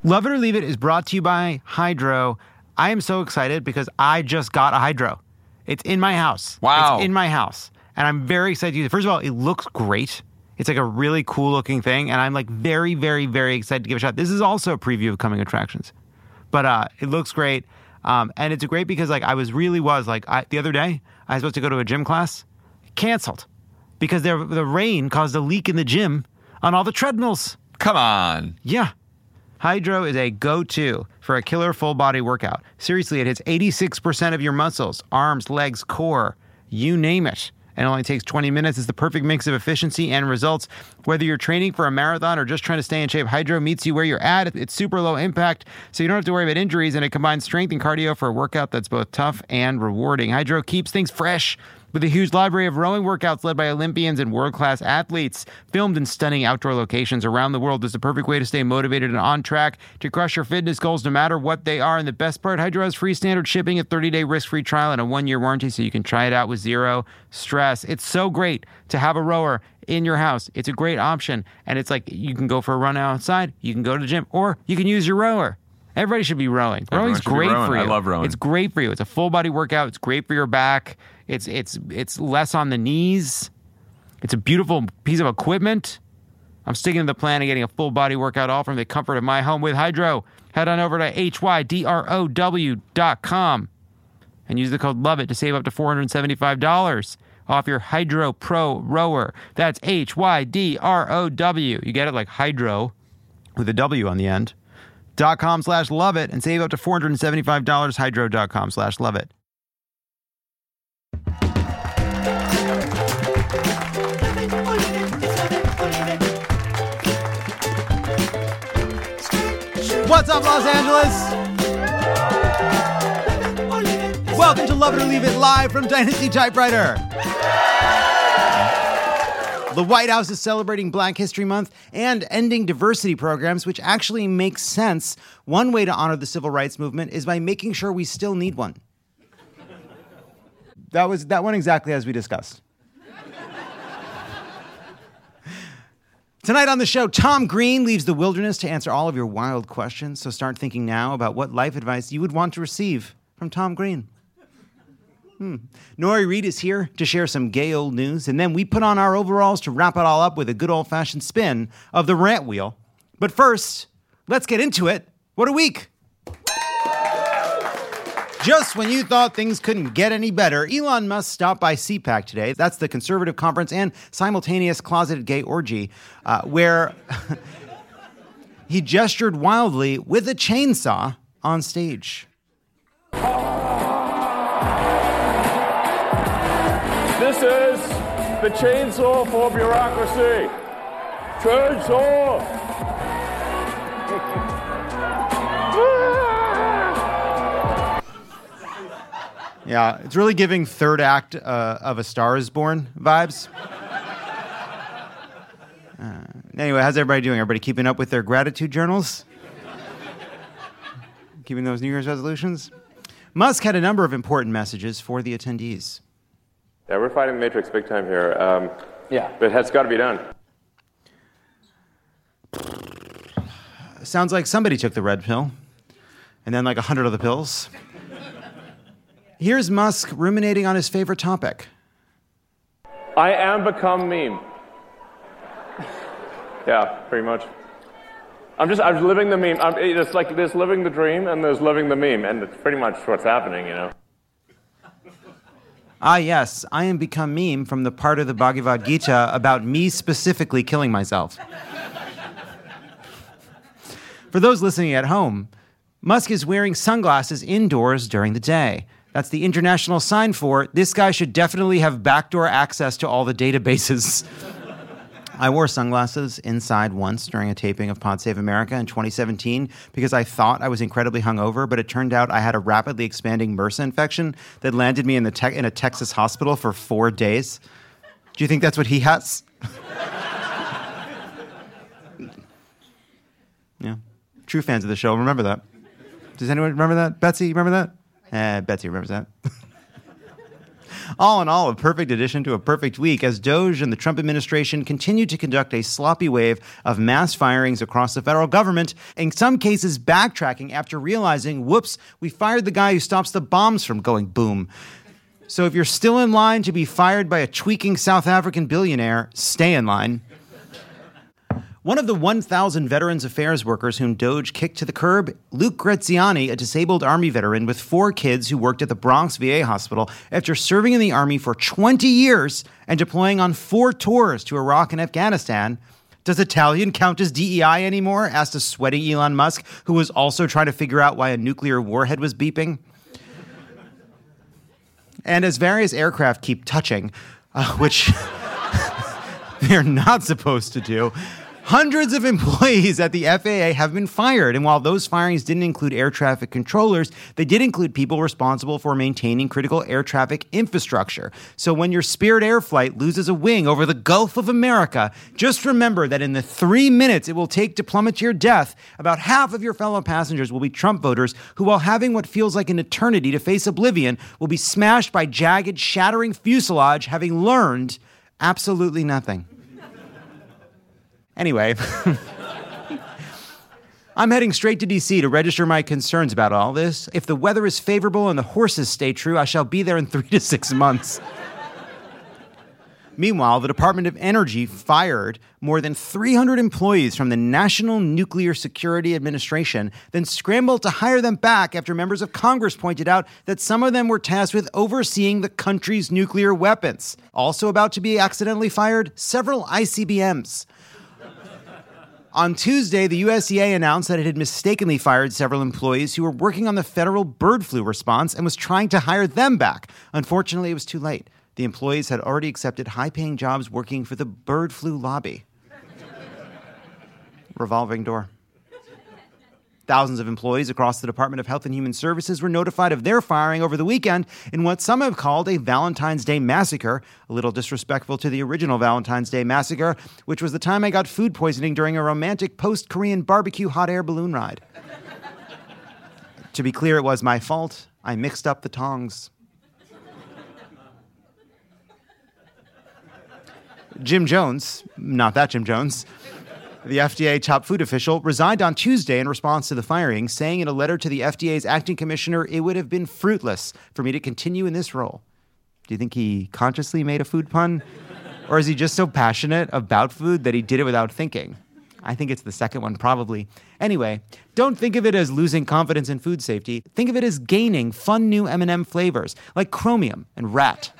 Love It or Leave It is brought to you by Hydro. I am so excited because I just got a Hydro. It's in my house. Wow. It's in my house. And I'm very excited to use it. First of all, it looks great. It's like a really cool looking thing. And I'm like very, very, very excited to give it a shot. This is also a preview of coming attractions. But it looks great. And it's great because like the other day, I was supposed to go to a gym class. Canceled. Because the rain caused a leak in the gym on all the treadmills. Come on. Yeah. Hydro is a go-to for a killer full-body workout. Seriously, it hits 86% of your muscles, arms, legs, core, you name it. And it only takes 20 minutes. It's the perfect mix of efficiency and results. Whether you're training for a marathon or just trying to stay in shape, Hydro meets you where you're at. It's super low impact, so you don't have to worry about injuries, and it combines strength and cardio for a workout that's both tough and rewarding. Hydro keeps things fresh with a huge library of rowing workouts led by Olympians and world-class athletes, filmed in stunning outdoor locations around the world. It's the perfect way to stay motivated and on track to crush your fitness goals no matter what they are. And the best part, Hydro has free standard shipping, a 30-day risk-free trial, and a 1-year warranty, so you can try it out with zero stress. It's so great to have a rower in your house. It's a great option, and it's like you can go for a run outside, you can go to the gym, or you can use your rower. Everybody should be rowing. Rowing's great for you. I love rowing. It's great for you. It's a full-body workout. It's great for your back. It's less on the knees. It's a beautiful piece of equipment. I'm sticking to the plan of getting a full body workout all from the comfort of my home with Hydro. Head on over to hydrow.com and use the code LOVEIT to save up to $475 off your Hydro Pro rower. That's HYDROW. You get it like Hydro with a W on the end. .com/LOVEIT and save up to $475. Hydro.com/LOVEIT. What's up, Los Angeles? Welcome to Love It or Leave It live from Dynasty Typewriter. The White House is celebrating Black History Month and ending diversity programs, which actually makes sense. One way to honor the civil rights movement is by making sure we still need one. That went exactly as we discussed. Tonight on the show, Tom Green leaves the wilderness to answer all of your wild questions. So start thinking now about what life advice you would want to receive from Tom Green. Nori Reed is here to share some gay old news. And then we put on our overalls to wrap it all up with a good old-fashioned spin of the rant wheel. But first, let's get into it. What a week. Just when you thought things couldn't get any better, Elon Musk stopped by CPAC today. That's the conservative conference and simultaneous closeted gay orgy, where he gestured wildly with a chainsaw on stage. This is the chainsaw for bureaucracy. Chainsaw! Yeah, it's really giving third act of A Star Is Born vibes. Anyway, how's everybody doing? Everybody keeping up with their gratitude journals? Keeping those New Year's resolutions? Musk had a number of important messages for the attendees. Yeah, we're fighting the Matrix big time here. But it's got to be done. Sounds like somebody took the red pill, and then like 100 other pills. Here's Musk ruminating on his favorite topic. I am become meme. Yeah, pretty much. I'm living the meme. It's like there's living the dream and there's living the meme, and it's pretty much what's happening, you know. Ah, yes, I am become meme from the part of the Bhagavad Gita about me specifically killing myself. For those listening at home, Musk is wearing sunglasses indoors during the day. That's the international sign for this guy should definitely have backdoor access to all the databases. I wore sunglasses inside once during a taping of Pod Save America in 2017 because I thought I was incredibly hungover, but it turned out I had a rapidly expanding MRSA infection that landed me in a Texas hospital for 4 days. Do you think that's what he has? Yeah. True fans of the show remember that. Does anyone remember that? Betsy, you remember that? Betsy remembers that. All in all, a perfect addition to a perfect week as DOJ and the Trump administration continue to conduct a sloppy wave of mass firings across the federal government, in some cases backtracking after realizing, whoops, we fired the guy who stops the bombs from going boom. So if you're still in line to be fired by a tweaking South African billionaire, stay in line. One of the 1,000 Veterans Affairs workers whom DOJ kicked to the curb, Luke Graziani, a disabled Army veteran with 4 kids who worked at the Bronx VA hospital after serving in the Army for 20 years and deploying on 4 tours to Iraq and Afghanistan. Does Italian count as DEI anymore? Asked a sweaty Elon Musk, who was also trying to figure out why a nuclear warhead was beeping. And as various aircraft keep touching, which they're not supposed to do, hundreds of employees at the FAA have been fired. And while those firings didn't include air traffic controllers, they did include people responsible for maintaining critical air traffic infrastructure. So when your Spirit Air flight loses a wing over the Gulf of America, just remember that in the 3 minutes it will take to plummet to your death, about half of your fellow passengers will be Trump voters who, while having what feels like an eternity to face oblivion, will be smashed by jagged, shattering fuselage, having learned absolutely nothing. Anyway, I'm heading straight to D.C. to register my concerns about all this. If the weather is favorable and the horses stay true, I shall be there in 3 to 6 months. Meanwhile, the Department of Energy fired more than 300 employees from the National Nuclear Security Administration, then scrambled to hire them back after members of Congress pointed out that some of them were tasked with overseeing the country's nuclear weapons. Also about to be accidentally fired, several ICBMs. On Tuesday, the USDA announced that it had mistakenly fired several employees who were working on the federal bird flu response and was trying to hire them back. Unfortunately, it was too late. The employees had already accepted high-paying jobs working for the bird flu lobby. Revolving door. Thousands of employees across the Department of Health and Human Services were notified of their firing over the weekend in what some have called a Valentine's Day massacre, a little disrespectful to the original Valentine's Day massacre, which was the time I got food poisoning during a romantic post-Korean barbecue hot air balloon ride. To be clear, it was my fault. I mixed up the tongs. Jim Jones, not that Jim Jones, the FDA top food official, resigned on Tuesday in response to the firing, saying in a letter to the FDA's acting commissioner, it would have been fruitless for me to continue in this role. Do you think he consciously made a food pun? Or is he just so passionate about food that he did it without thinking? I think it's the second one, probably. Anyway, don't think of it as losing confidence in food safety. Think of it as gaining fun new M&M flavors, like chromium and rat.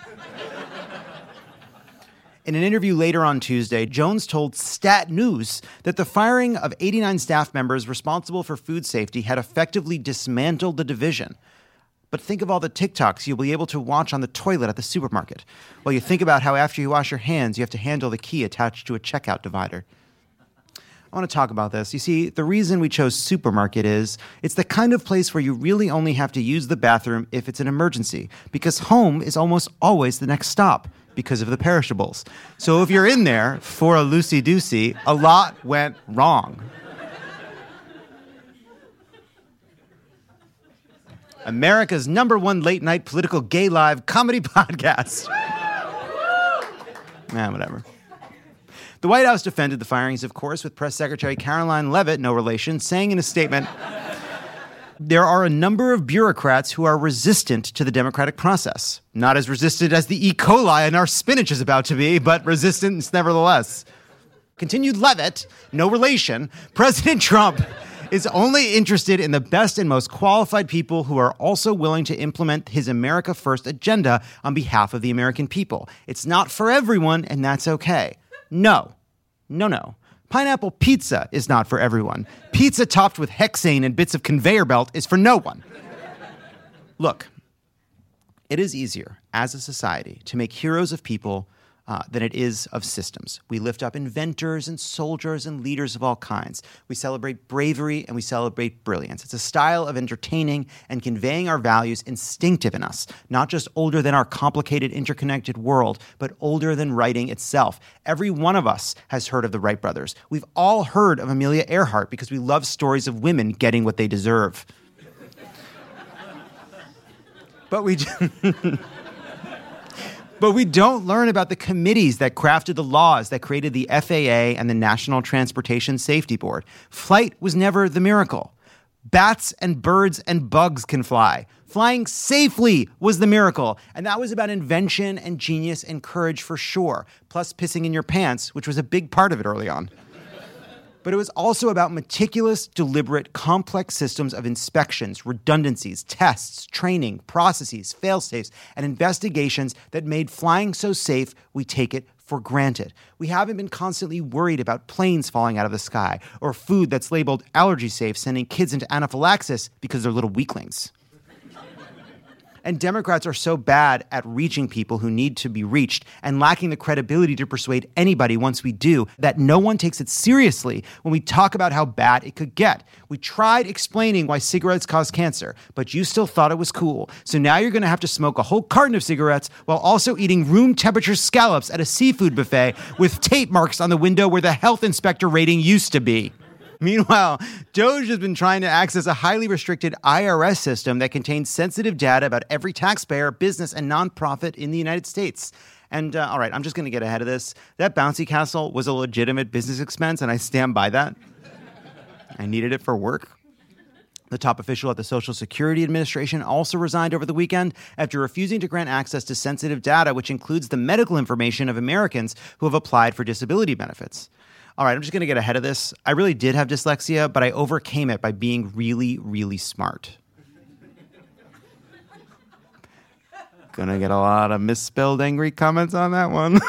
In an interview later on Tuesday, Jones told Stat News that the firing of 89 staff members responsible for food safety had effectively dismantled the division. But think of all the TikToks you'll be able to watch on the toilet at the supermarket, while you think about how after you wash your hands, you have to handle the key attached to a checkout divider. I want to talk about this. You see, the reason we chose supermarket is it's the kind of place where you really only have to use the bathroom if it's an emergency, because home is almost always the next stop because of the perishables. So if you're in there for a loosey-goosey, a lot went wrong. America's #1 late-night political gay live comedy podcast. Whatever. The White House defended the firings, of course, with Press Secretary Caroline Leavitt, no relation, saying in a statement, there are a number of bureaucrats who are resistant to the democratic process. Not as resistant as the E. coli in our spinach is about to be, but resistant nevertheless. Continued Leavitt, no relation, President Trump is only interested in the best and most qualified people who are also willing to implement his America First agenda on behalf of the American people. It's not for everyone, and that's okay. No. Pineapple pizza is not for everyone. Pizza topped with hexane and bits of conveyor belt is for no one. Look, it is easier as a society to make heroes of people than it is of systems. We lift up inventors and soldiers and leaders of all kinds. We celebrate bravery and we celebrate brilliance. It's a style of entertaining and conveying our values instinctive in us, not just older than our complicated, interconnected world, but older than writing itself. Every one of us has heard of the Wright brothers. We've all heard of Amelia Earhart because we love stories of women getting what they deserve. But we don't learn about the committees that crafted the laws that created the FAA and the National Transportation Safety Board. Flight was never the miracle. Bats and birds and bugs can fly. Flying safely was the miracle. And that was about invention and genius and courage for sure, plus pissing in your pants, which was a big part of it early on. But it was also about meticulous, deliberate, complex systems of inspections, redundancies, tests, training, processes, fail-safes, and investigations that made flying so safe we take it for granted. We haven't been constantly worried about planes falling out of the sky or food that's labeled allergy safe sending kids into anaphylaxis because they're little weaklings. And Democrats are so bad at reaching people who need to be reached and lacking the credibility to persuade anybody once we do that no one takes it seriously when we talk about how bad it could get. We tried explaining why cigarettes cause cancer, but you still thought it was cool. So now you're going to have to smoke a whole carton of cigarettes while also eating room temperature scallops at a seafood buffet with tape marks on the window where the health inspector rating used to be. Meanwhile, DOJ has been trying to access a highly restricted IRS system that contains sensitive data about every taxpayer, business, and nonprofit in the United States. And, all right, I'm just going to get ahead of this. That bouncy castle was a legitimate business expense, and I stand by that. I needed it for work. The top official at the Social Security Administration also resigned over the weekend after refusing to grant access to sensitive data, which includes the medical information of Americans who have applied for disability benefits. All right, I'm just going to get ahead of this. I really did have dyslexia, but I overcame it by being really, really smart. Gonna get a lot of misspelled angry comments on that one.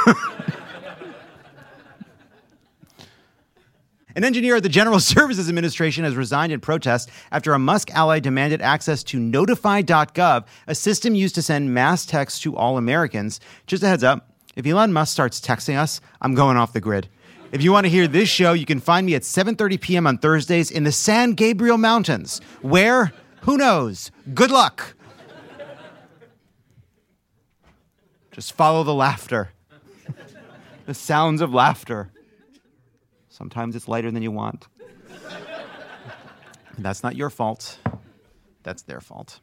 An engineer at the General Services Administration has resigned in protest after a Musk ally demanded access to notify.gov, a system used to send mass texts to all Americans. Just a heads up, if Elon Musk starts texting us, I'm going off the grid. If you want to hear this show, you can find me at 7:30 p.m. on Thursdays in the San Gabriel Mountains. Where? Who knows? Good luck. Just follow the laughter. The sounds of laughter. Sometimes it's lighter than you want. That's not your fault. That's their fault.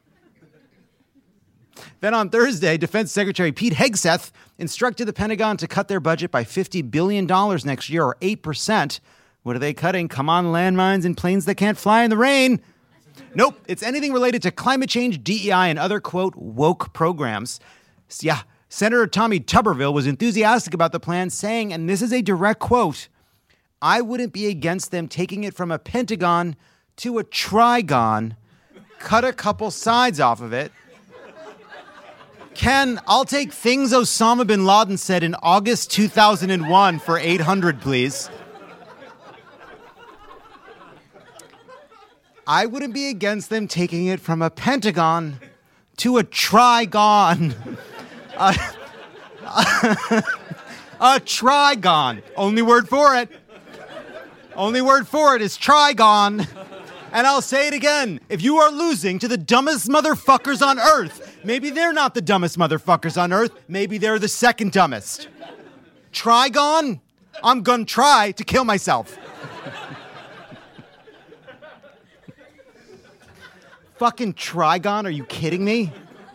Then on Thursday, Defense Secretary Pete Hegseth instructed the Pentagon to cut their budget by $50 billion next year, or 8%. What are they cutting? Come on, landmines and planes that can't fly in the rain. Nope, it's anything related to climate change, DEI, and other, quote, woke programs. Yeah, Senator Tommy Tuberville was enthusiastic about the plan, saying, and this is a direct quote, "I wouldn't be against them taking it from a pentagon to a trigon, cut a couple sides off of it. Ken, I'll take things Osama bin Laden said in August 2001 for 800, please." I wouldn't be against them taking it from a pentagon to a trigon. A trigon. Only word for it. Only word for it is trigon. And I'll say it again. If you are losing to the dumbest motherfuckers on earth, maybe they're not the dumbest motherfuckers on earth. Maybe they're the second dumbest. Trigon? I'm gonna try to kill myself. Fucking trigon? Are you kidding me?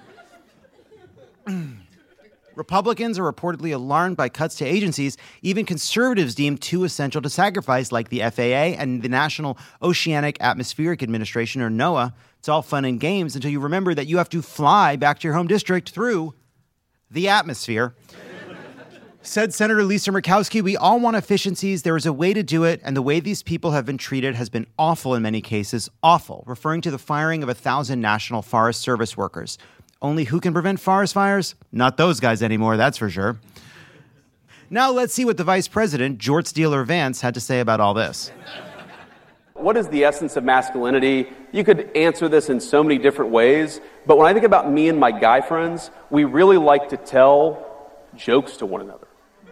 Republicans are reportedly alarmed by cuts to agencies even conservatives deem too essential to sacrifice, like the FAA and the National Oceanic Atmospheric Administration, or NOAA. It's all fun and games until you remember that you have to fly back to your home district through the atmosphere. Said Senator Lisa Murkowski, "We all want efficiencies. There is a way to do it, and the way these people have been treated has been awful in many cases. Awful," referring to the firing of 1,000 National Forest Service workers. Only who can prevent forest fires? Not those guys anymore, that's for sure. Now let's see what the Vice President, Jorts Dealer Vance, had to say about all this. What is the essence of masculinity? You could answer this in so many different ways, but when I think about me and my guy friends, we really like to tell jokes to one another.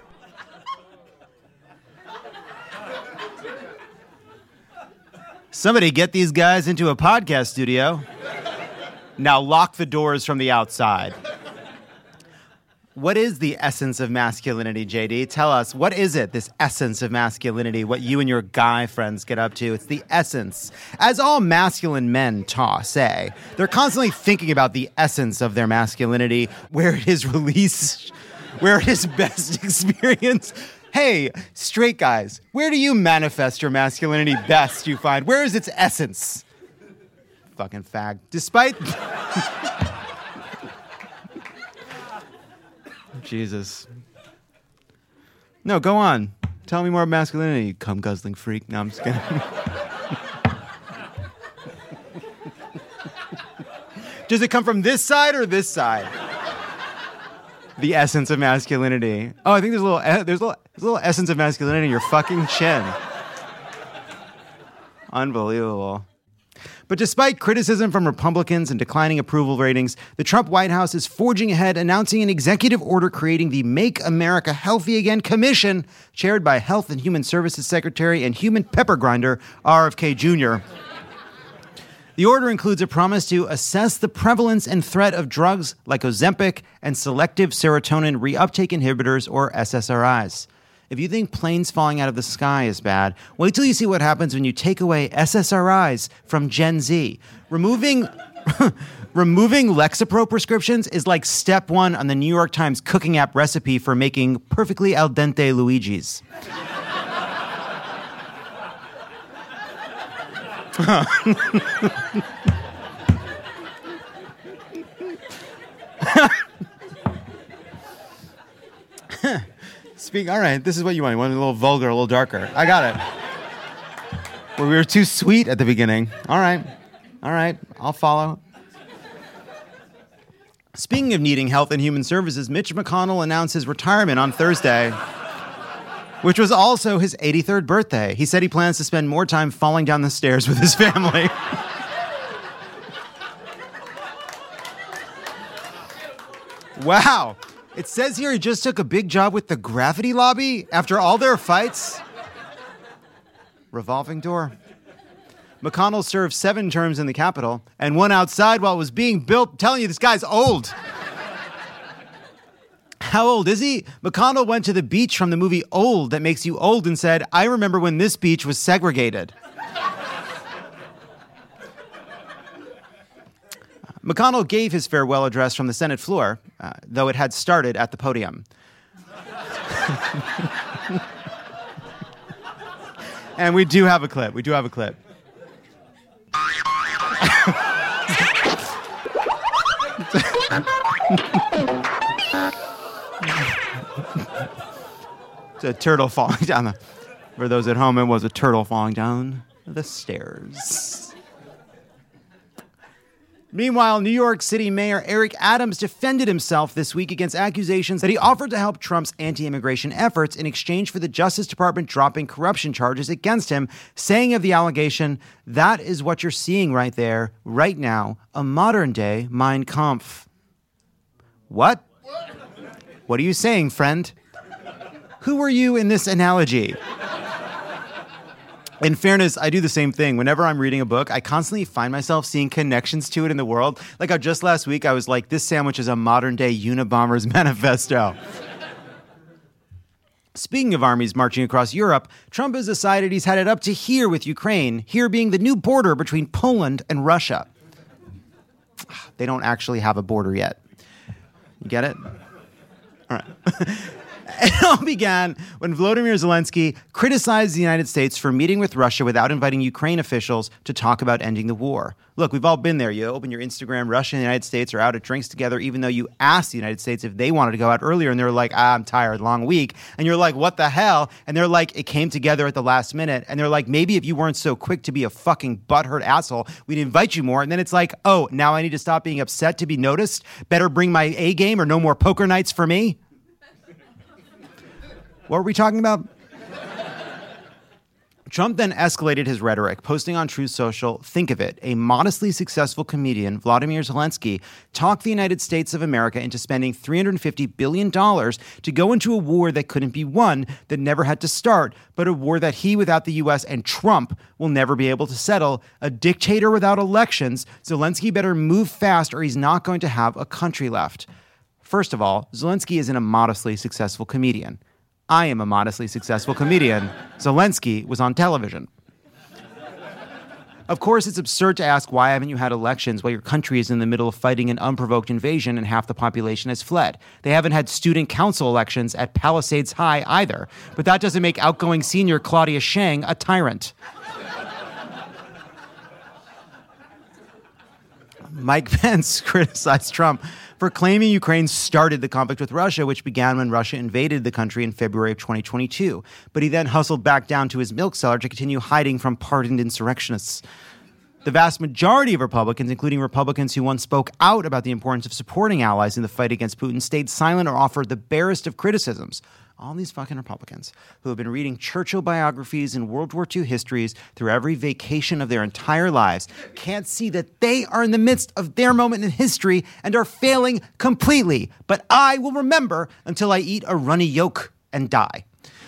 Somebody get these guys into a podcast studio. Now lock the doors from the outside. What is the essence of masculinity, JD? Tell us, what is it, this essence of masculinity, what you and your guy friends get up to? It's the essence. As all masculine men say, they're constantly thinking about the essence of their masculinity, where it is released, where it is best experienced. Hey, straight guys, where do you manifest your masculinity best, you find? Where is its essence? Fucking fag. Despite... Jesus. No, go on. Tell me more about masculinity, you cum-guzzling freak. No, I'm just kidding. Does it come from this side or this side? The essence of masculinity. Oh, I think there's a little essence of masculinity in your fucking chin. Unbelievable. But despite criticism from Republicans and declining approval ratings, the Trump White House is forging ahead, announcing an executive order creating the Make America Healthy Again Commission, chaired by Health and Human Services Secretary and human pepper grinder RFK Jr. The order includes a promise to assess the prevalence and threat of drugs like Ozempic and selective serotonin reuptake inhibitors, or SSRIs. If you think planes falling out of the sky is bad, wait till you see what happens when you take away SSRIs from Gen Z. Removing Lexapro prescriptions is like step one on the New York Times cooking app recipe for making perfectly al dente Luigi's. All right, this is what you want. You want a little vulgar, a little darker. I got it. Well, we were too sweet at the beginning. All right, I'll follow. Speaking of needing Health and Human Services, Mitch McConnell announced his retirement on Thursday, which was also his 83rd birthday. He said he plans to spend more time falling down the stairs with his family. Wow. It says here he just took a big job with the Gravity Lobby after all their fights. Revolving door. McConnell served 7 terms in the Capitol and one outside while it was being built. I'm telling you, this guy's old. How old is he? McConnell went to the beach from the movie Old that makes you old and said, I remember when this beach was segregated. McConnell gave his farewell address from the Senate floor, though it had started at the podium. And we do have a clip. It's a turtle falling down for those at home, it was a turtle falling down the stairs. Meanwhile, New York City Mayor Eric Adams defended himself this week against accusations that he offered to help Trump's anti-immigration efforts in exchange for the Justice Department dropping corruption charges against him, saying of the allegation, that is what you're seeing right there, right now, a modern-day Mein Kampf. What? What are you saying, friend? Who were you in this analogy? In fairness, I do the same thing. Whenever I'm reading a book, I constantly find myself seeing connections to it in the world. Like just last week, I was like, this sandwich is a modern-day Unabomber's manifesto. Speaking of armies marching across Europe, Trump has decided he's headed up to here with Ukraine, here being the new border between Poland and Russia. They don't actually have a border yet. You get it? All right. It all began when Volodymyr Zelensky criticized the United States for meeting with Russia without inviting Ukraine officials to talk about ending the war. Look, we've all been there. You open your Instagram, Russia and the United States are out at drinks together, even though you asked the United States if they wanted to go out earlier, and they're like, I'm tired, long week. And you're like, what the hell? And they're like, it came together at the last minute. And they're like, maybe if you weren't so quick to be a fucking butthurt asshole, we'd invite you more. And then it's like, oh, now I need to stop being upset to be noticed? Better bring my A game or no more poker nights for me? What were we talking about? Trump then escalated his rhetoric, posting on Truth Social, think of it, a modestly successful comedian, Volodymyr Zelensky, talked the United States of America into spending $350 billion to go into a war that couldn't be won, that never had to start, but a war that he, without the U.S. and Trump, will never be able to settle. A dictator without elections, Zelensky better move fast or he's not going to have a country left. First of all, Zelensky isn't a modestly successful comedian. I am a modestly successful comedian. Zelensky was on television. Of course, it's absurd to ask why haven't you had elections while your country is in the middle of fighting an unprovoked invasion and half the population has fled. They haven't had student council elections at Palisades High either. But that doesn't make outgoing senior Claudia Shang a tyrant. Mike Pence criticized Trump for claiming Ukraine started the conflict with Russia, which began when Russia invaded the country in February of 2022. But he then hustled back down to his milk cellar to continue hiding from pardoned insurrectionists. The vast majority of Republicans, including Republicans who once spoke out about the importance of supporting allies in the fight against Putin, stayed silent or offered the barest of criticisms. All these fucking Republicans who have been reading Churchill biographies and World War II histories through every vacation of their entire lives can't see that they are in the midst of their moment in history and are failing completely. But I will remember until I eat a runny yolk and die.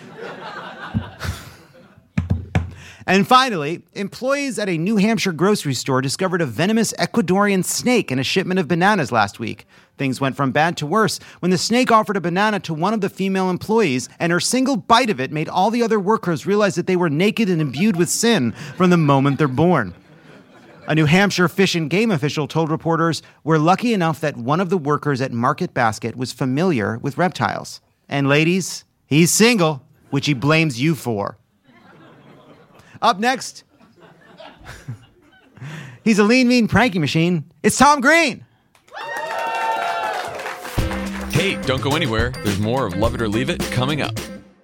And finally, employees at a New Hampshire grocery store discovered a venomous Ecuadorian snake in a shipment of bananas last week. Things went from bad to worse when the snake offered a banana to one of the female employees, and her single bite of it made all the other workers realize that they were naked and imbued with sin from the moment they're born. A New Hampshire Fish and Game official told reporters, "We're lucky enough that one of the workers at Market Basket was familiar with reptiles. And ladies, he's single, which he blames you for." Up next, he's a lean, mean pranking machine. It's Tom Green. Hey, don't go anywhere. There's more of Love It or Leave It coming up.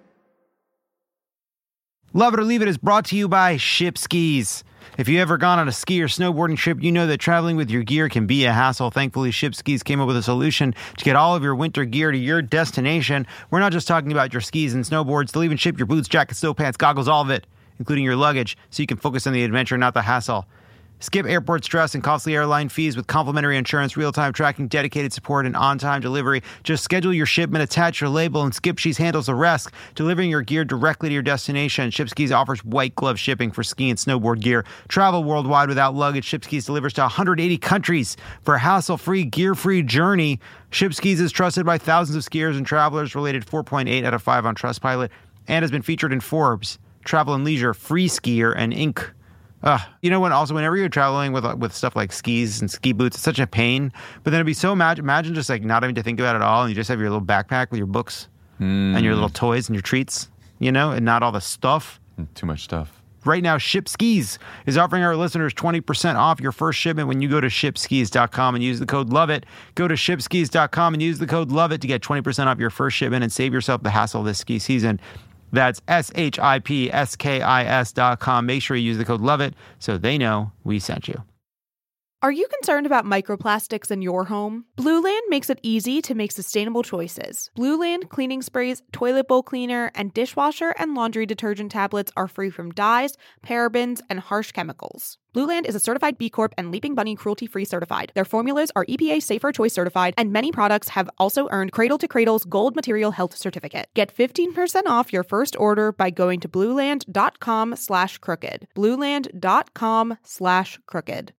Love It or Leave It is brought to you by Ship Skis. If you've ever gone on a ski or snowboarding trip, you know that traveling with your gear can be a hassle. Thankfully, Ship Skis came up with a solution to get all of your winter gear to your destination. We're not just talking about your skis and snowboards. They'll even ship your boots, jackets, snow pants, goggles, all of it, including your luggage, so you can focus on the adventure, not the hassle. Skip airport stress and costly airline fees with complimentary insurance, real-time tracking, dedicated support, and on-time delivery. Just schedule your shipment, attach your label, and Skip Skis handles the rest, delivering your gear directly to your destination. Ship Skis offers white glove shipping for ski and snowboard gear. Travel worldwide without luggage. Ship Skis delivers to 180 countries for a hassle-free, gear-free journey. Ship Skis is trusted by thousands of skiers and travelers, rated 4.8 out of 5 on Trustpilot, and has been featured in Forbes, Travel and Leisure, Free Skier, and Inc. You know what? Also, whenever you're traveling with stuff like skis and ski boots, it's such a pain. But then it'd be so imagine just like not having to think about it at all, and you just have your little backpack with your books and your little toys and your treats, you know, and not all the stuff. Too much stuff. Right now, Ship Skis is offering our listeners 20% off your first shipment when you go to shipskis.com and use the code LOVEIT. Go to shipskis.com and use the code LOVEIT to get 20% off your first shipment and save yourself the hassle this ski season. That's shipskis.com. Make sure you use the code LOVEIT so they know we sent you. Are you concerned about microplastics in your home? Blue Land makes it easy to make sustainable choices. Blue Land cleaning sprays, toilet bowl cleaner, and dishwasher and laundry detergent tablets are free from dyes, parabens, and harsh chemicals. Blue Land is a certified B Corp and Leaping Bunny cruelty-free certified. Their formulas are EPA Safer Choice certified, and many products have also earned Cradle to Cradle's Gold Material Health Certificate. Get 15% off your first order by going to blueland.com/crooked. blueland.com/crooked.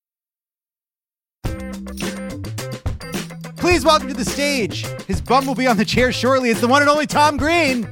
Please welcome to the stage. His bum will be on the chair shortly. It's the one and only Tom Green.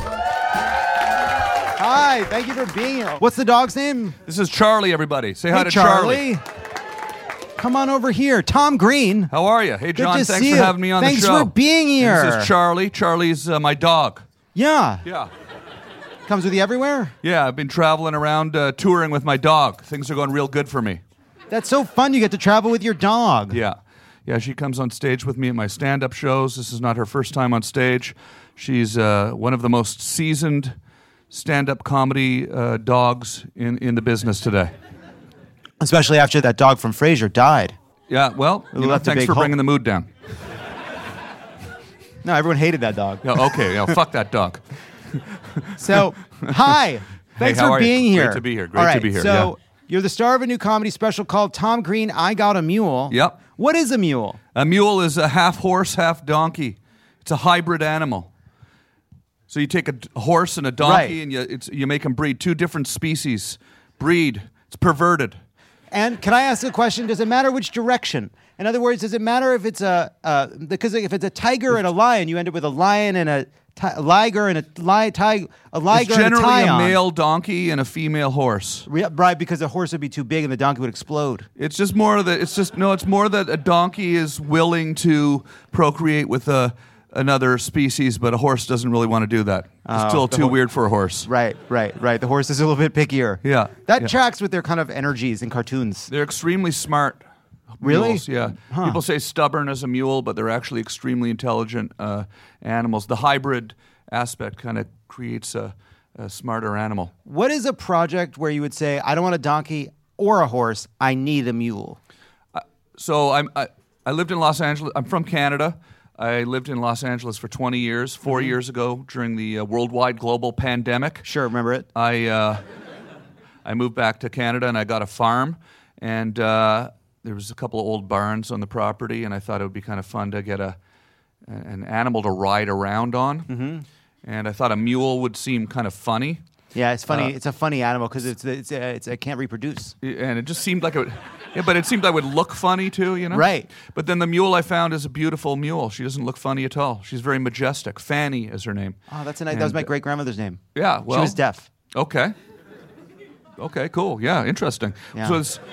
Hi, thank you for being here. What's the dog's name? This is Charlie, everybody. Say hi Hey, to Charlie. Come on over here. Tom Green. How are you? Hey, John, Good to thanks see for you. having me on the show. Thanks for being here. And this is Charlie. Charlie's my dog. Yeah. Yeah. Comes with you everywhere? Yeah, I've been traveling around touring with my dog. Things are going real good for me. That's so fun. You get to travel with your dog. Yeah. Yeah, she comes on stage with me at my stand-up shows. This is not her first time on stage. She's one of the most seasoned stand-up comedy dogs in the business today. Especially after that dog from Frasier died. Yeah, well, thanks for bringing the mood down. No, everyone hated that dog. Yeah, okay, yeah, fuck that dog. So, hi. Thanks how for are you? being here. Great to be here. All right, to be here. So, you're the star of a new comedy special called Tom Green, I Got a Mule. Yep. What is a mule? A mule is a half horse, half donkey. It's a hybrid animal. So you take a horse and a donkey, Right. and you make them breed two different species. Breed. It's perverted. And can I ask a question? Does it matter which direction? In other words, does it matter if it's because if it's a tiger and a lion, you end up with a lion and a liger and a liger It's and a generally a lion. male donkey and a female horse. Right, because the horse would be too big and the donkey would explode. It's just more that it's more that a donkey is willing to procreate with another species, but a horse doesn't really want to do that. It's still too weird for a horse. Right. The horse is a little bit pickier. Yeah. That tracks with their kind of energies in cartoons. They're extremely smart. Really? Mules, yeah. People say stubborn as a mule, but they're actually extremely intelligent animals. The hybrid aspect kind of creates a smarter animal. What is a project where you would say, I don't want a donkey or a horse, I need a mule? So I lived in Los Angeles. I'm from Canada. I lived in Los Angeles for 20 years. 4 years ago, during the worldwide global pandemic. Sure, remember it? I moved back to Canada and I got a farm, and there was a couple of old barns on the property, and I thought it would be kind of fun to get an animal to ride around on. Mm-hmm. And I thought a mule would seem kind of funny. Yeah, it's funny. It's a funny animal because it can't reproduce. And it just seemed like it would, but it seemed like it would look funny too, you know? Right. But then the mule I found is a beautiful mule. She doesn't look funny at all. She's very majestic. Fanny is her name. Oh, that's a nice. That was my great grandmother's name. Yeah, well. She was deaf. Okay. Okay, cool. Yeah, interesting. Yeah. So it's...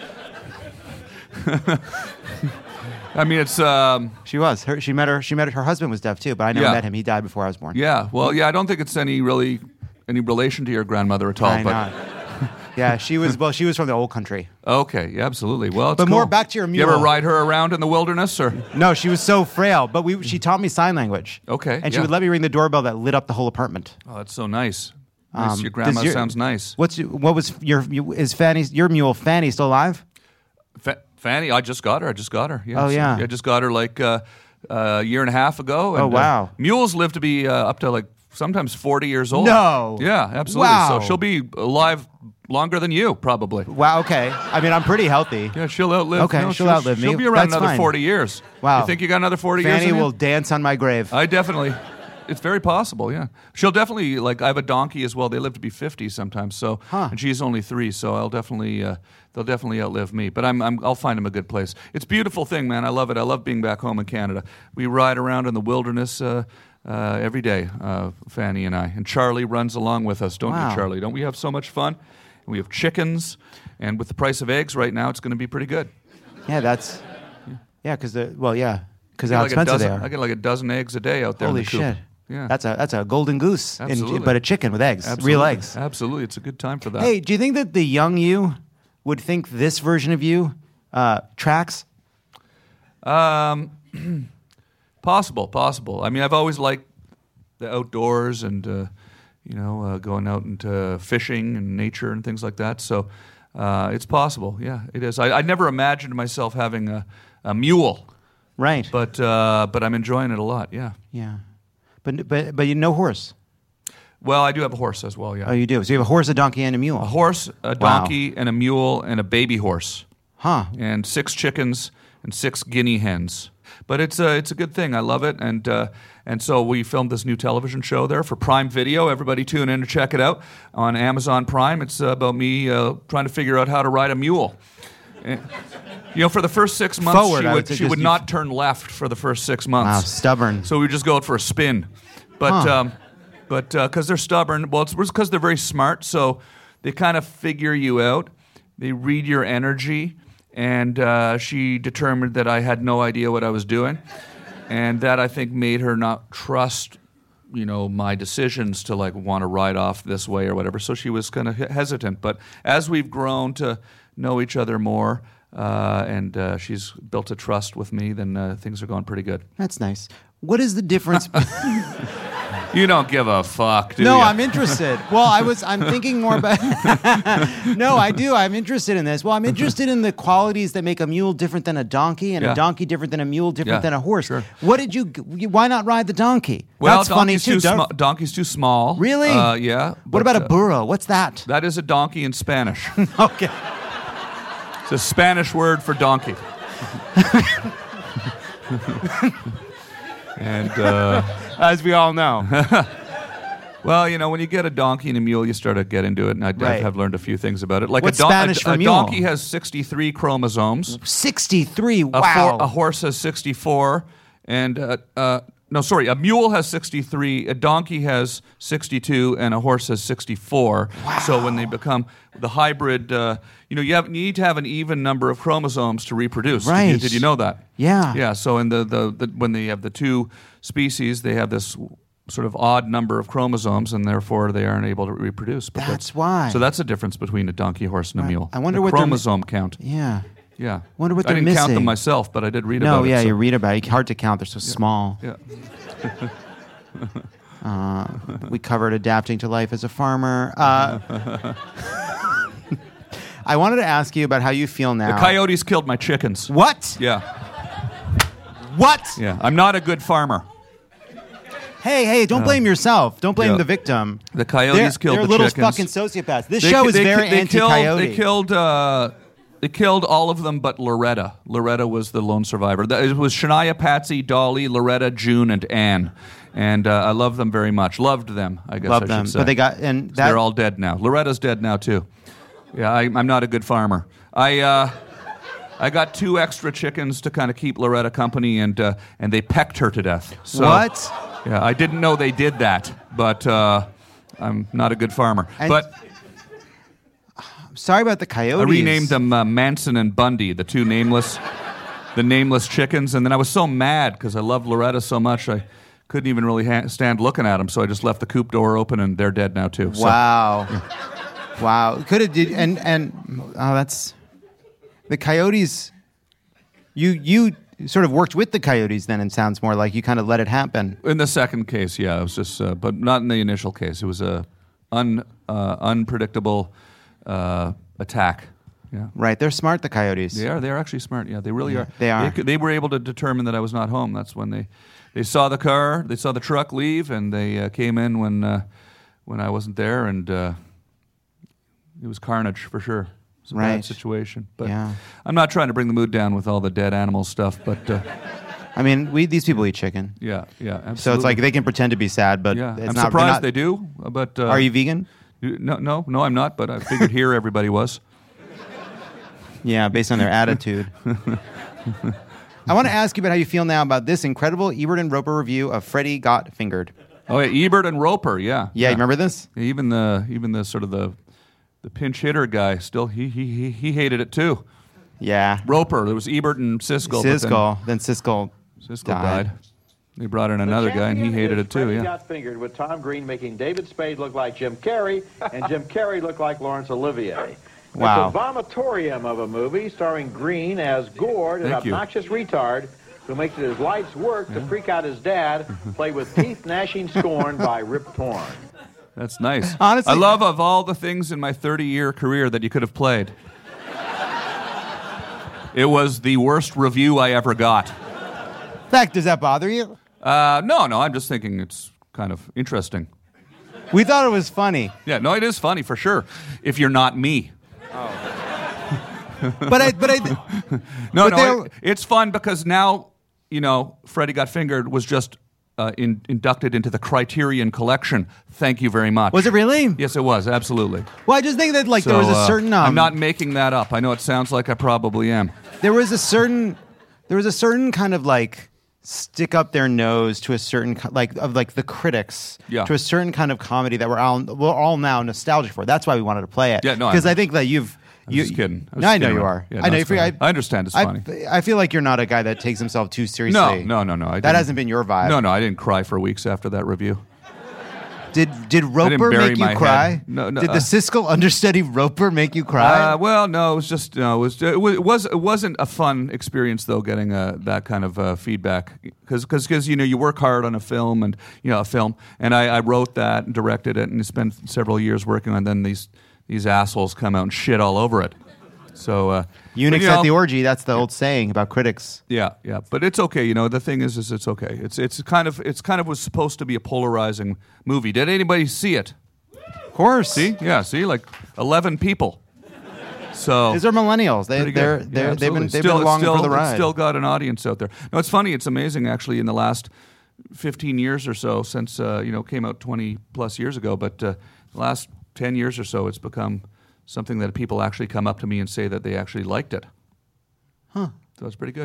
I mean, it's... She was. She met her husband was deaf too, but I never met him. He died before I was born. Yeah, well, yeah, I don't think it's any relation to your grandmother at all. Why not? Yeah, she was from the old country. Okay, yeah, absolutely. Well, it's but cool. more back to your mule. You ever ride her around in the wilderness, or? No, she was so frail, but she taught me sign language. Okay, and she would let me ring the doorbell that lit up the whole apartment. Oh, that's so nice. Your grandma sounds nice. Is your mule Fanny still alive? Fanny, I just got her. Yes. Oh yeah, I just got her like a year and a half ago. And, oh wow. Mules live to be up to like sometimes 40 years old. No. Yeah, absolutely. Wow. So she'll be alive longer than you, probably. Wow. Okay. I mean, I'm pretty healthy. Yeah, she'll outlive. Okay, she'll outlive me. She'll be around That's another fine. 40 years. Wow. You think you got another 40 years? Fanny will dance on my grave. I definitely. It's very possible, yeah. She'll definitely, like, I have a donkey as well. They live to be 50 sometimes, so, and she's only 3, so they'll definitely outlive me. But I'll find them a good place. It's a beautiful thing, man. I love it. I love being back home in Canada. We ride around in the wilderness every day, Fanny and I. And Charlie runs along with us, don't you, Charlie? Don't we have so much fun? And we have chickens, and with the price of eggs right now, it's going to be pretty good. Yeah, because how expensive they are. I get like a dozen eggs a day out there. Holy in the coop. shit. Yeah. That's a golden goose, Absolutely. but a chicken with eggs, Absolutely. real eggs. Absolutely, it's a good time for that. Hey, do you think that the young you would think this version of you tracks? Possible. I mean, I've always liked the outdoors and going out into fishing and nature and things like that. So it's possible. Yeah, it is. I never imagined myself having a mule. Right. But I'm enjoying it a lot. Yeah. Yeah. But you no horse. Well, I do have a horse as well. Yeah. Oh, you do. So you have a horse, a donkey, and a mule. A horse, a donkey, and a mule, and a baby horse. Huh. And 6 chickens and 6 guinea hens. But it's a good thing. I love it. And so we filmed this new television show there for Prime Video. Everybody tune in to check it out on Amazon Prime. It's about me trying to figure out how to ride a mule. For the first 6 months, she would not turn left for the first 6 months. Wow, stubborn. So we would just go out for a spin. But because they're stubborn, well, it's because they're very smart. So they kind of figure you out. They read your energy. And she determined that I had no idea what I was doing. And that, I think, made her not trust, my decisions to, want to ride off this way or whatever. So she was kind of hesitant. But as we've grown to know each other more, and she's built a trust with me, then things are going pretty good. That's nice. What is the difference? You don't give a fuck, do you? No, I'm interested. Well, I'm thinking more about... No, I do. I'm interested in this. Well, I'm interested in the qualities that make a mule different than a donkey, and a donkey different than a mule, different than a horse. Sure. Why not ride the donkey? Well, that's funny too. Donkey's too small. Really? Yeah. What about a burro? What's that? That is a donkey in Spanish. Okay. It's a Spanish word for donkey. And as we all know. Well, when you get a donkey and a mule, you start to get into it, and I Right. have learned a few things about it. Like What's Spanish for a mule? donkey has 63 chromosomes. 63. Wow. A horse has 64, and a mule has 63, a donkey has 62, and a horse has 64. Wow. So when they become the hybrid, you need to have an even number of chromosomes to reproduce. Right. Did you know that? Yeah. Yeah. So in when they have the two species, they have this sort of odd number of chromosomes, and therefore they aren't able to reproduce. But That's why. So that's the difference between a donkey, horse, and a mule. I wonder the what they're chromosome count. Yeah. Yeah. Wonder what I they're didn't count missing. them myself, but I did read No, about it. yeah, so- you read about it. Hard to count. They're so small. Yeah. We covered adapting to life as a farmer. I wanted to ask you about how you feel now. The coyotes killed my chickens. What? Yeah. What? Yeah. I'm not a good farmer. Hey, don't blame yourself. Don't blame Yeah. the victim. The coyotes killed they're the little chickens. fucking sociopaths. This show is very anti-coyote. They killed all of them but Loretta. Loretta was the lone survivor. It was Shania, Patsy, Dolly, Loretta, June, and Anne. And I love them very much. Loved them, I guess Love I them. should say. But they got... and that, They're all dead now. Loretta's dead now, too. Yeah, I'm not a good farmer. I got 2 extra chickens to kind of keep Loretta company, and they pecked her to death. So, What? Yeah, I didn't know they did that, but I'm not a good farmer. And- But Sorry about the coyotes. I renamed them Manson and Bundy, the nameless chickens, and then I was so mad because I loved Loretta so much I couldn't even really stand looking at them, so I just left the coop door open, and they're dead now too. So, Wow. Wow. Could have did that's the coyotes. You sort of worked with the coyotes then, it sounds more like you kind of let it happen. in the second case, yeah, it was just, but not in the initial case. It was a unpredictable attack. Yeah. Right. They're smart, the coyotes. They're actually smart. Yeah, they really are. they are. They were able to determine that I was not home. That's when they saw the car, they saw the truck leave, and they came in when I wasn't there, and it was carnage for sure. It was a Right. bad situation. But Yeah. I'm not trying to bring the mood down with all the dead animal stuff, but I mean, these people eat chicken. yeah, absolutely. So it's like they can pretend to be sad, but yeah, it's I'm not. surprised they're they do. But not, are you vegan? No, I'm not. But I figured here everybody was. Yeah, based on their attitude. I want to ask you about how you feel now about this incredible Ebert and Roper review of Freddy Got Fingered. Oh yeah, Ebert and Roper. Yeah. Yeah, you remember this? Even the sort of the pinch hitter guy still he hated it too. Yeah. Roper. There was Ebert and Siskel. but Then Siskel Siskel died. They brought in another guy, and he hated it too. Freddy Yeah. Got Fingered, with Tom Green making David Spade look like Jim Carrey and Jim Carrey look like Laurence Olivier. Wow. It's a vomitorium of a movie starring Green as Gord, an Thank you. obnoxious retard who makes it his life's work to freak out his dad, played with teeth gnashing scorn by Rip Torn. That's nice. Honestly- I love of all the things in my 30-year career that you could have played. It was the worst review I ever got. In fact, does that bother you? No, I'm just thinking it's kind of interesting. We thought it was funny. Yeah, no, it is funny for sure. If you're not me. But I No, it's fun because now, Freddy Got Fingered was just inducted into the Criterion Collection. Thank you very much. was it really? Yes, it was, absolutely. Well, I just think that there was a certain I'm not making that up. I know it sounds like I probably am. there was a certain kind of stick up their nose to a certain the critics Yeah. to a certain kind of comedy that we're all now nostalgic for. That's why we wanted to play it. Yeah, no, because I think that I'm just kidding. No, I know you are. Yeah, I know it's you. funny. I understand it's funny. I feel like you're not a guy that takes himself too seriously. No. That hasn't been your vibe. No, I didn't cry for weeks after that review. Did Roper bury make you my cry? head. No, Did the Siskel understudy Roper make you cry? Well, no, it was just it wasn't a fun experience though. Getting that kind of feedback because you work hard on a film and and I wrote that and directed it and spent several years working on. Then these assholes come out and shit all over it. So Eunuchs at the orgy. That's the old saying about critics. Yeah, but it's okay. The thing is it's okay. It's kind of was supposed to be a polarizing movie. Did anybody see it? Of course. See, like 11 people. So These are millennials. They've been along for the ride. It's still got an audience out there. No, it's funny. It's amazing actually. In the last 15 years or so since, came out 20 plus years ago. But the last 10 years or so, it's become something that people actually come up to me and say that they actually liked it. Huh. So it's pretty good.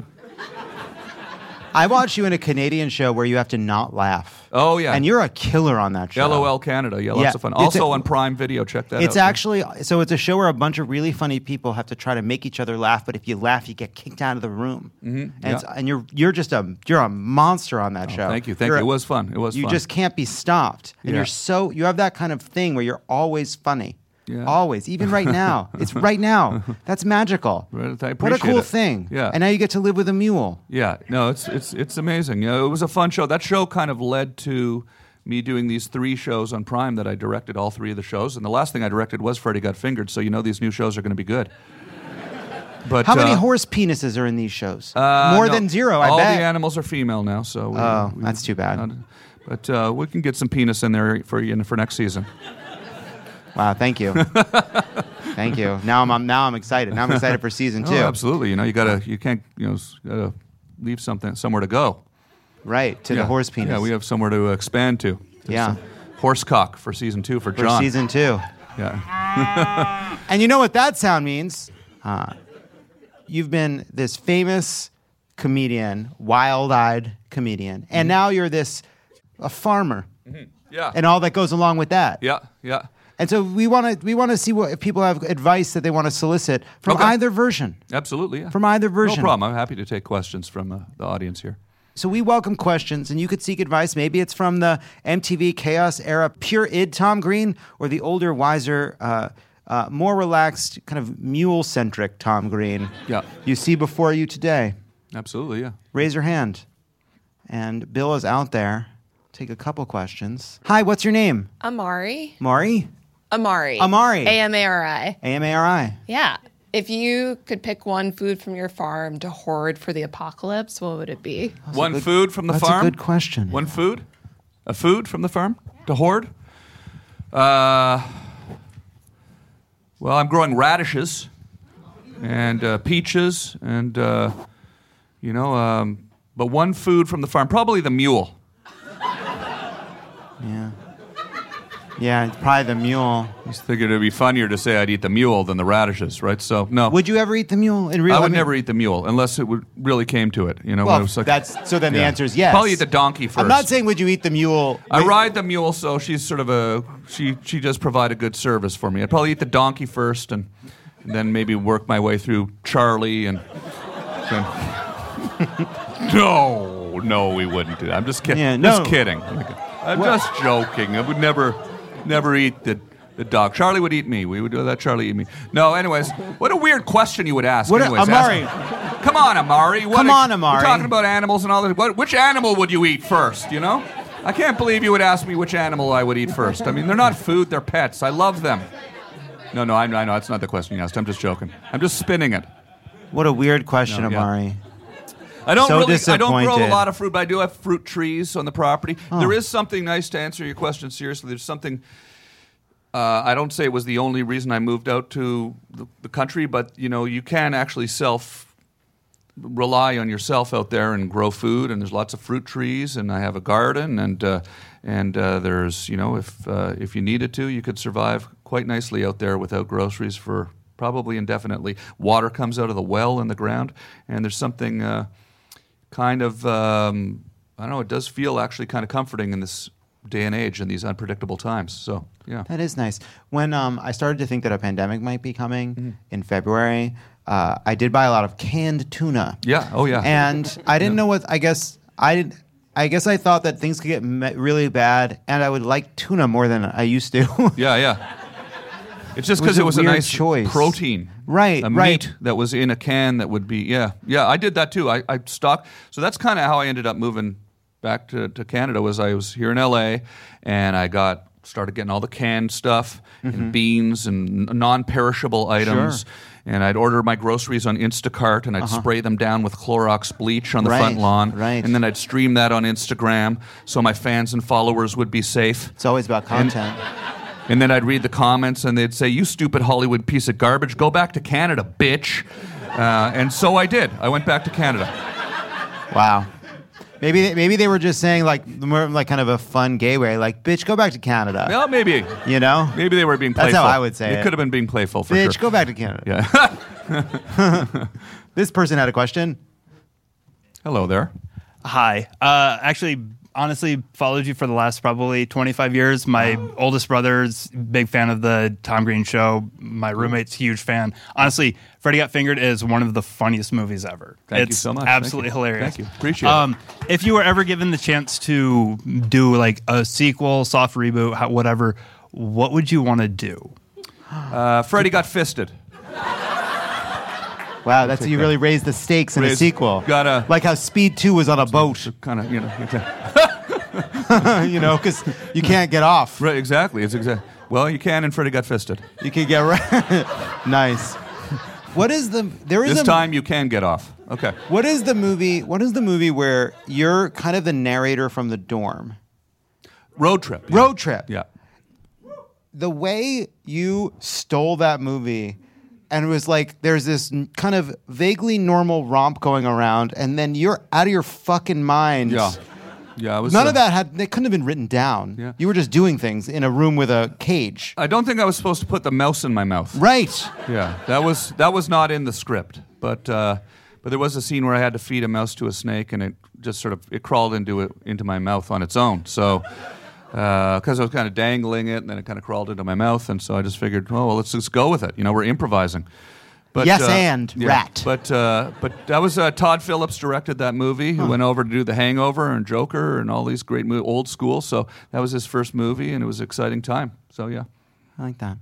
I watched you in a Canadian show where you have to not laugh. Oh, yeah. And you're a killer on that show. LOL Canada. Yeah, lots of fun. Also on Prime Video. Check that out. It's actually, so it's a show where a bunch of really funny people have to try to make each other laugh, but if you laugh, you get kicked out of the room. Mm-hmm. And you're just you're a monster on that show. Thank you. It was fun. You just can't be stopped. And you have that kind of thing where you're always funny. Yeah. Always, even right now. It's right now. That's magical. Right, I appreciate what a cool it. thing. Yeah. And now you get to live with a mule. Yeah. No, it's amazing. It was a fun show. That show kind of led to me doing these 3 shows on Prime that I directed all 3 of the shows. And the last thing I directed was Freddy Got Fingered, so these new shows are going to be good. But how many horse penises are in these shows? More than 0, I bet. All the animals are female now, so that's too bad. But we can get some penis in there for next season. Wow, thank you. Thank you. Now I'm excited. Now I'm excited for season 2. Oh, absolutely. You can't gotta leave somewhere to go. Right, to the horse penis. Yeah, we have somewhere to expand to. Yeah. Horse cock for season 2 for John. For season 2. Yeah. And you know what that sound means? You've been this famous comedian, wild-eyed comedian, and now you're a farmer. Mm-hmm. Yeah. And all that goes along with that. Yeah, yeah. And so we want to see if people have advice that they want to solicit from either version. Absolutely, yeah. From either version. No problem. I'm happy to take questions from the audience here. So we welcome questions, and you could seek advice. Maybe it's from the MTV Chaos era pure id Tom Green, or the older, wiser, more relaxed, kind of mule-centric Tom Green. Yeah. You see before you today. Absolutely, yeah. Raise your hand. And Bill is out there. Take a couple questions. Hi, what's your name? Amari. Mari? Amari. Amari. A-M-A-R-I. A-M-A-R-I. Yeah. If you could pick one food from your farm to hoard for the apocalypse, what would it be? One food from the farm? That's a good question. One food? A food from the farm to hoard? Well, I'm growing radishes and peaches and, but one food from the farm, probably the mule. Yeah. Yeah, it's probably the mule. I just figured it'd be funnier to say I'd eat the mule than the radishes, right? So, no. Would you ever eat the mule in real life? I would never eat the mule unless it really came to it. Well, when it was like, the answer is yes. Probably eat the donkey first. I'm not saying would you eat the mule. I ride the mule, so she's sort of she does provide a good service for me. I'd probably eat the donkey first and then maybe work my way through Charlie and No, we wouldn't do that. I'm just kidding. Yeah, no. Just kidding. I'm just joking. I would never eat the dog. Charlie would eat me. We would let Charlie eat me. No, anyways, what a weird question you would ask. Amari. Come on, Amari. Come on, Amari. We're talking about animals and all that. Which animal would you eat first, I can't believe you would ask me which animal I would eat first. I mean, they're not food, they're pets. I love them. No, I know. That's not the question you asked. I'm just joking. I'm just spinning it. What a weird question, Amari. I don't grow a disappointed. lot of fruit, but I do have fruit trees on the property. Oh. There is something nice to answer your question seriously. There's something, I don't say it was the only reason I moved out to the country, but, you can actually rely on yourself out there and grow food, and there's lots of fruit trees, and I have a garden, and there's, if you needed to, you could survive quite nicely out there without groceries for probably indefinitely. Water comes out of the well in the ground, and there's something kind of, I don't know, it does feel actually kind of comforting in this day and age in these unpredictable times. So, yeah. That is nice. When I started to think that a pandemic might be coming in February, I did buy a lot of canned tuna. Yeah. Oh, yeah. And I didn't know I guess I thought that things could get really bad, and I would like tuna more than I used to. Yeah. It's just because it was a nice choice. Protein. Right, a meat that was in a can that would be, yeah, I did that too. I stocked, so that's kind of how I ended up moving back to Canada. I was here in LA, and I started getting all the canned stuff and beans and non-perishable items. Sure. And I'd order my groceries on Instacart, and I'd spray them down with Clorox bleach on the front lawn. Right. And then I'd stream that on Instagram so my fans and followers would be safe. It's always about content. And then I'd read the comments, and they'd say, "You stupid Hollywood piece of garbage, go back to Canada, bitch." And so I did. I went back to Canada. Wow. Maybe they were just saying like more like kind of a fun gay way, like bitch, go back to Canada. Well, maybe. You know? Maybe they were being playful. That's how I would say it. It could have been being playful for Bitch, sure. go back to Canada. Yeah. This person had a question. Hello there. Hi. Actually, honestly, followed you for the last probably 25 years. My oldest brother's big fan of the Tom Green Show. My roommate's huge fan. Honestly, Freddy Got Fingered is one of the funniest movies ever. Thank you so much. Absolutely Thank you. hilarious. Thank you. Appreciate it. If you were ever given the chance to do like a sequel, soft reboot, whatever, what would you want to do? Freddy Got Fisted. Wow, that's you really raised the stakes in a sequel. Gotta like how Speed 2 was on a boat. kind of, You know, because you can't get off. Right, exactly. It's well, you can, and Freddy Got Fisted. You can get right. Nice. What is the? There is This a time you can get off. Okay. What is the movie? What is the movie where you're kind of the narrator from the dorm? Road Trip. Yeah. Road Trip. Yeah. The way you stole that movie, and it was like there's this kind of vaguely normal romp going around, and then you're out of your fucking mind. Yeah. Yeah. It was, None of that they couldn't have been written down. Yeah. You were just doing things in a room with a cage. I don't think I was supposed to put the mouse in my mouth. Right. Yeah. That was not in the script, but there was a scene where I had to feed a mouse to a snake, and it just sort of crawled into my mouth on its own. So. Because I was kind of dangling it, and then it kind of crawled into my mouth, and so I just figured, oh, well, let's just go with it. You know, we're improvising. But, rat. But that was Todd Phillips directed that movie. Who went over to do The Hangover and Joker and all these great old school. So that was his first movie, and it was an exciting time. So yeah, I like that.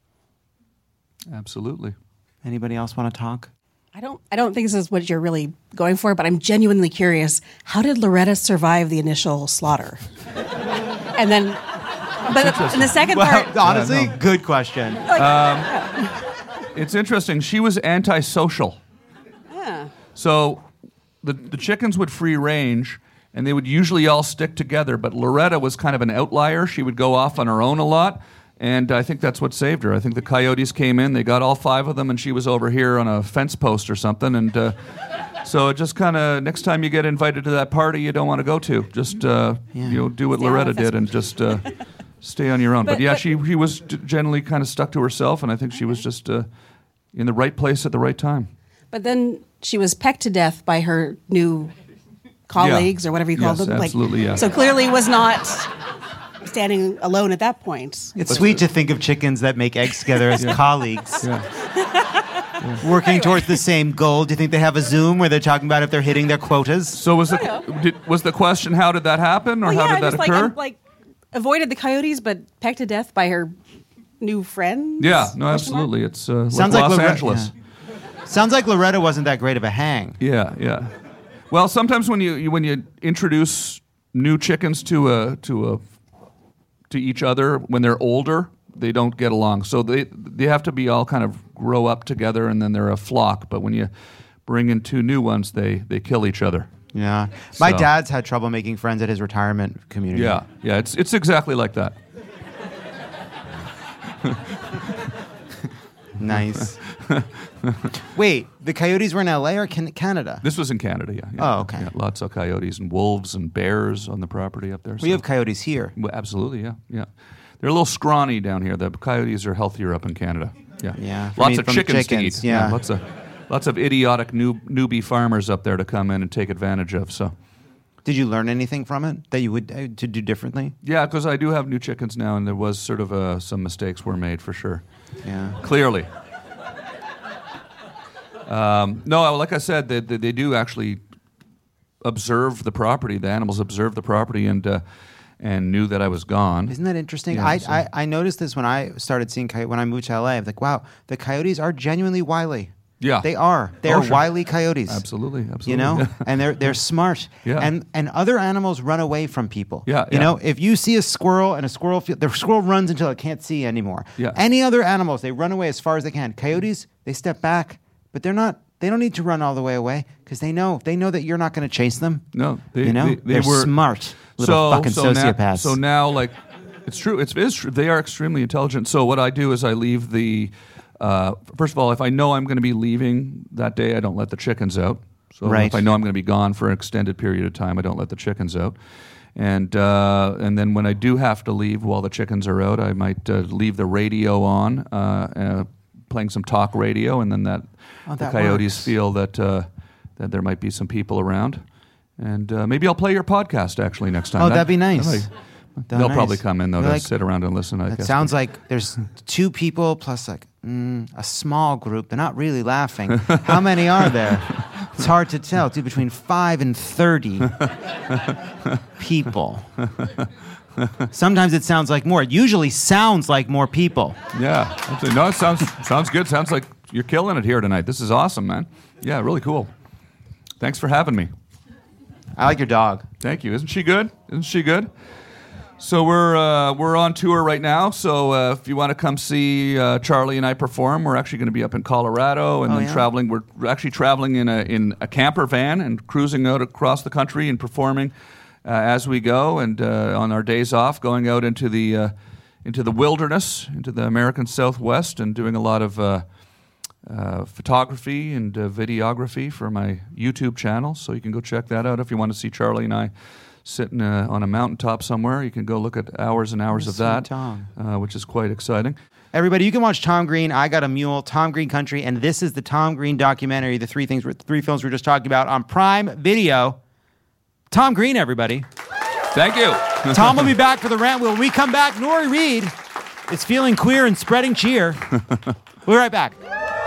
Absolutely. Anybody else want to talk? I don't think this is what you're really going for, but I'm genuinely curious. How did Loretta survive the initial slaughter? And then, but in the second part, honestly, good question. It's interesting. She was antisocial. Yeah. So the chickens would free range, and they would usually all stick together, but Loretta was kind of an outlier. She would go off on her own a lot, and I think that's what saved her. I think the coyotes came in, they got all 5 of them, and she was over here on a fence post or something, and so it just kind of, next time you get invited to that party you don't want to go to, just do what Loretta did and just stay on your own. But she was generally kind of stuck to herself, and I think she was just in the right place at the right time. But then she was pecked to death by her new colleagues or whatever you called them. Absolutely, yeah. So clearly was not standing alone at that point. It's sweet to think of chickens that make eggs together as colleagues. Working towards the same goal. Do you think they have a Zoom where they're talking about if they're hitting their quotas? So was the question, how did that happen, or how did that occur? Avoided the coyotes, but pecked to death by her new friends? Yeah, no, absolutely. It's Sounds like like Los Loretta- Angeles. yeah. Sounds like Loretta wasn't that great of a hang. Yeah. Well, sometimes when you introduce new chickens to each other when they're older, they don't get along. So they have to be all kind of grow up together, and then they're a flock. But when you bring in 2 new ones, they kill each other. Yeah. My So- dad's had trouble making friends at his retirement community. Yeah. It's exactly like that. Nice. Wait, the coyotes were in LA or Canada? This was in Canada, yeah. Oh, okay. Yeah, lots of coyotes and wolves and bears on the property up there. We have coyotes here. Well, absolutely, yeah. They're a little scrawny down here. The coyotes are healthier up in Canada. Yeah. Lots of chickens to eat. Yeah. Lots of idiotic newbie farmers up there to come in and take advantage of. So, did you learn anything from it that you would to do differently? yeah, because I do have new chickens now, and there was sort of some mistakes were made for sure. Yeah. Clearly. No, like I said, they do actually observe the property. The animals observe the property and knew that I was gone. Isn't that interesting? Yeah, I noticed this when I started seeing when I moved to LA. I was like, wow, the coyotes are genuinely wily. Yeah. They are. They're Sure. wily coyotes. Absolutely. You know? Yeah. And they're smart. Yeah. And other animals run away from people. Yeah, You yeah. know, if you see a squirrel and the squirrel runs until it can't see anymore. Yeah. Any other animals, they run away as far as they can. Coyotes, they step back, but they don't need to run all the way away because they know that you're not going to chase them. No, they're smart little fucking sociopaths. So now, like, it's true. It is true. They are extremely intelligent. So what I do is I leave the. First of all, if I know I'm going to be leaving that day, I don't let the chickens out. So Right. if I know I'm going to be gone for an extended period of time, I don't let the chickens out. And then when I do have to leave while the chickens are out, I might leave the radio on, playing some talk radio, and then the coyotes feel that that there might be some people around. And maybe I'll play your podcast actually next time. Oh, that'd be nice. They'll probably come in though to Like- sit around and listen. I It guess. sounds like there's 2 people plus like a small group. They're not really laughing. How many are there? It's hard to tell. It's between 5 and 30 people. Sometimes it sounds like more. It usually sounds like more people. Yeah. No, it sounds good. Sounds like you're killing it here tonight. This is awesome, man. Yeah, really cool. Thanks for having me. I like your dog. Thank you. Isn't she good? So we're on tour right now. So if you want to come see Charlie and I perform, we're actually going to be up in Colorado and then traveling. We're actually traveling in a camper van and cruising out across the country and performing as we go. And on our days off, going out into the wilderness, into the American Southwest, and doing a lot of photography and videography for my YouTube channel. So you can go check that out if you want to see Charlie and I sitting on a mountaintop somewhere. You can go look at hours and hours of that, which is quite exciting. Everybody, you can watch Tom Green, I Got a Mule, Tom Green Country, and this is the Tom Green documentary, the three films we're just talking about on Prime Video. Tom Green, everybody. Thank you. Tom will be back for the rant. When we come back, Nori Reed is feeling queer and spreading cheer. We'll be right back.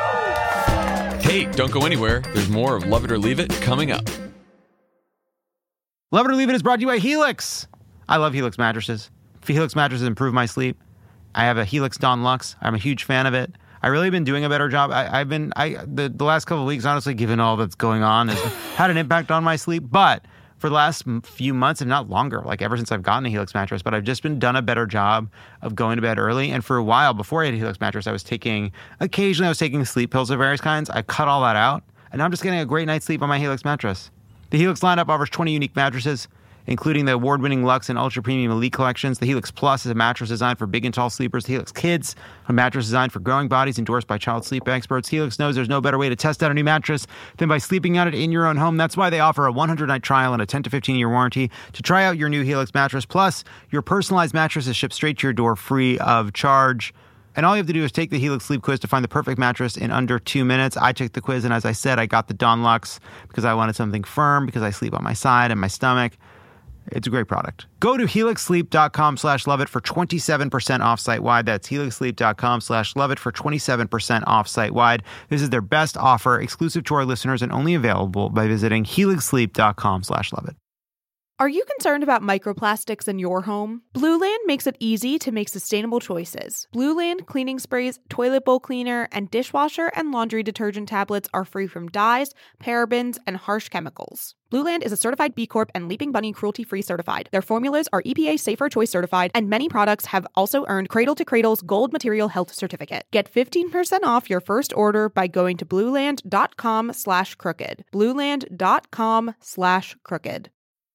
Hey, don't go anywhere. There's more of Love It or Leave It coming up. Love It or Leave It is brought to you by Helix. I love Helix mattresses. Helix mattresses improve my sleep. I have a Helix Dawn Luxe. I'm a huge fan of it. I really been doing a better job. The last couple of weeks, honestly, given all that's going on, has had an impact on my sleep. But for the last few months, and not longer, like ever since I've gotten a Helix mattress, but I've just done a better job of going to bed early. And for a while, before I had a Helix mattress, occasionally I was taking sleep pills of various kinds. I cut all that out, and now I'm just getting a great night's sleep on my Helix mattress. The Helix lineup offers 20 unique mattresses, including the award-winning Luxe and Ultra Premium Elite collections. The Helix Plus is a mattress designed for big and tall sleepers. The Helix Kids, a mattress designed for growing bodies, endorsed by child sleep experts. Helix knows there's no better way to test out a new mattress than by sleeping on it in your own home. That's why they offer a 100-night trial and a 10 to 15-year warranty to try out your new Helix mattress. Plus, your personalized mattress is shipped straight to your door free of charge. And all you have to do is take the Helix Sleep Quiz to find the perfect mattress in under 2 minutes. I took the quiz, and as I said, I got the Dawn Luxe because I wanted something firm, because I sleep on my side and my stomach. It's a great product. Go to helixsleep.com/loveit for 27% off site-wide. That's helixsleep.com/loveit for 27% off site-wide. This is their best offer, exclusive to our listeners, and only available by visiting helixsleep.com/loveit. Are you concerned about microplastics in your home? Blue Land makes it easy to make sustainable choices. Blue Land cleaning sprays, toilet bowl cleaner, and dishwasher and laundry detergent tablets are free from dyes, parabens, and harsh chemicals. Blue Land is a certified B Corp and Leaping Bunny cruelty-free certified. Their formulas are EPA Safer Choice certified, and many products have also earned Cradle to Cradle's Gold Material Health Certificate. Get 15% off your first order by going to blueland.com/crooked. blueland.com/crooked.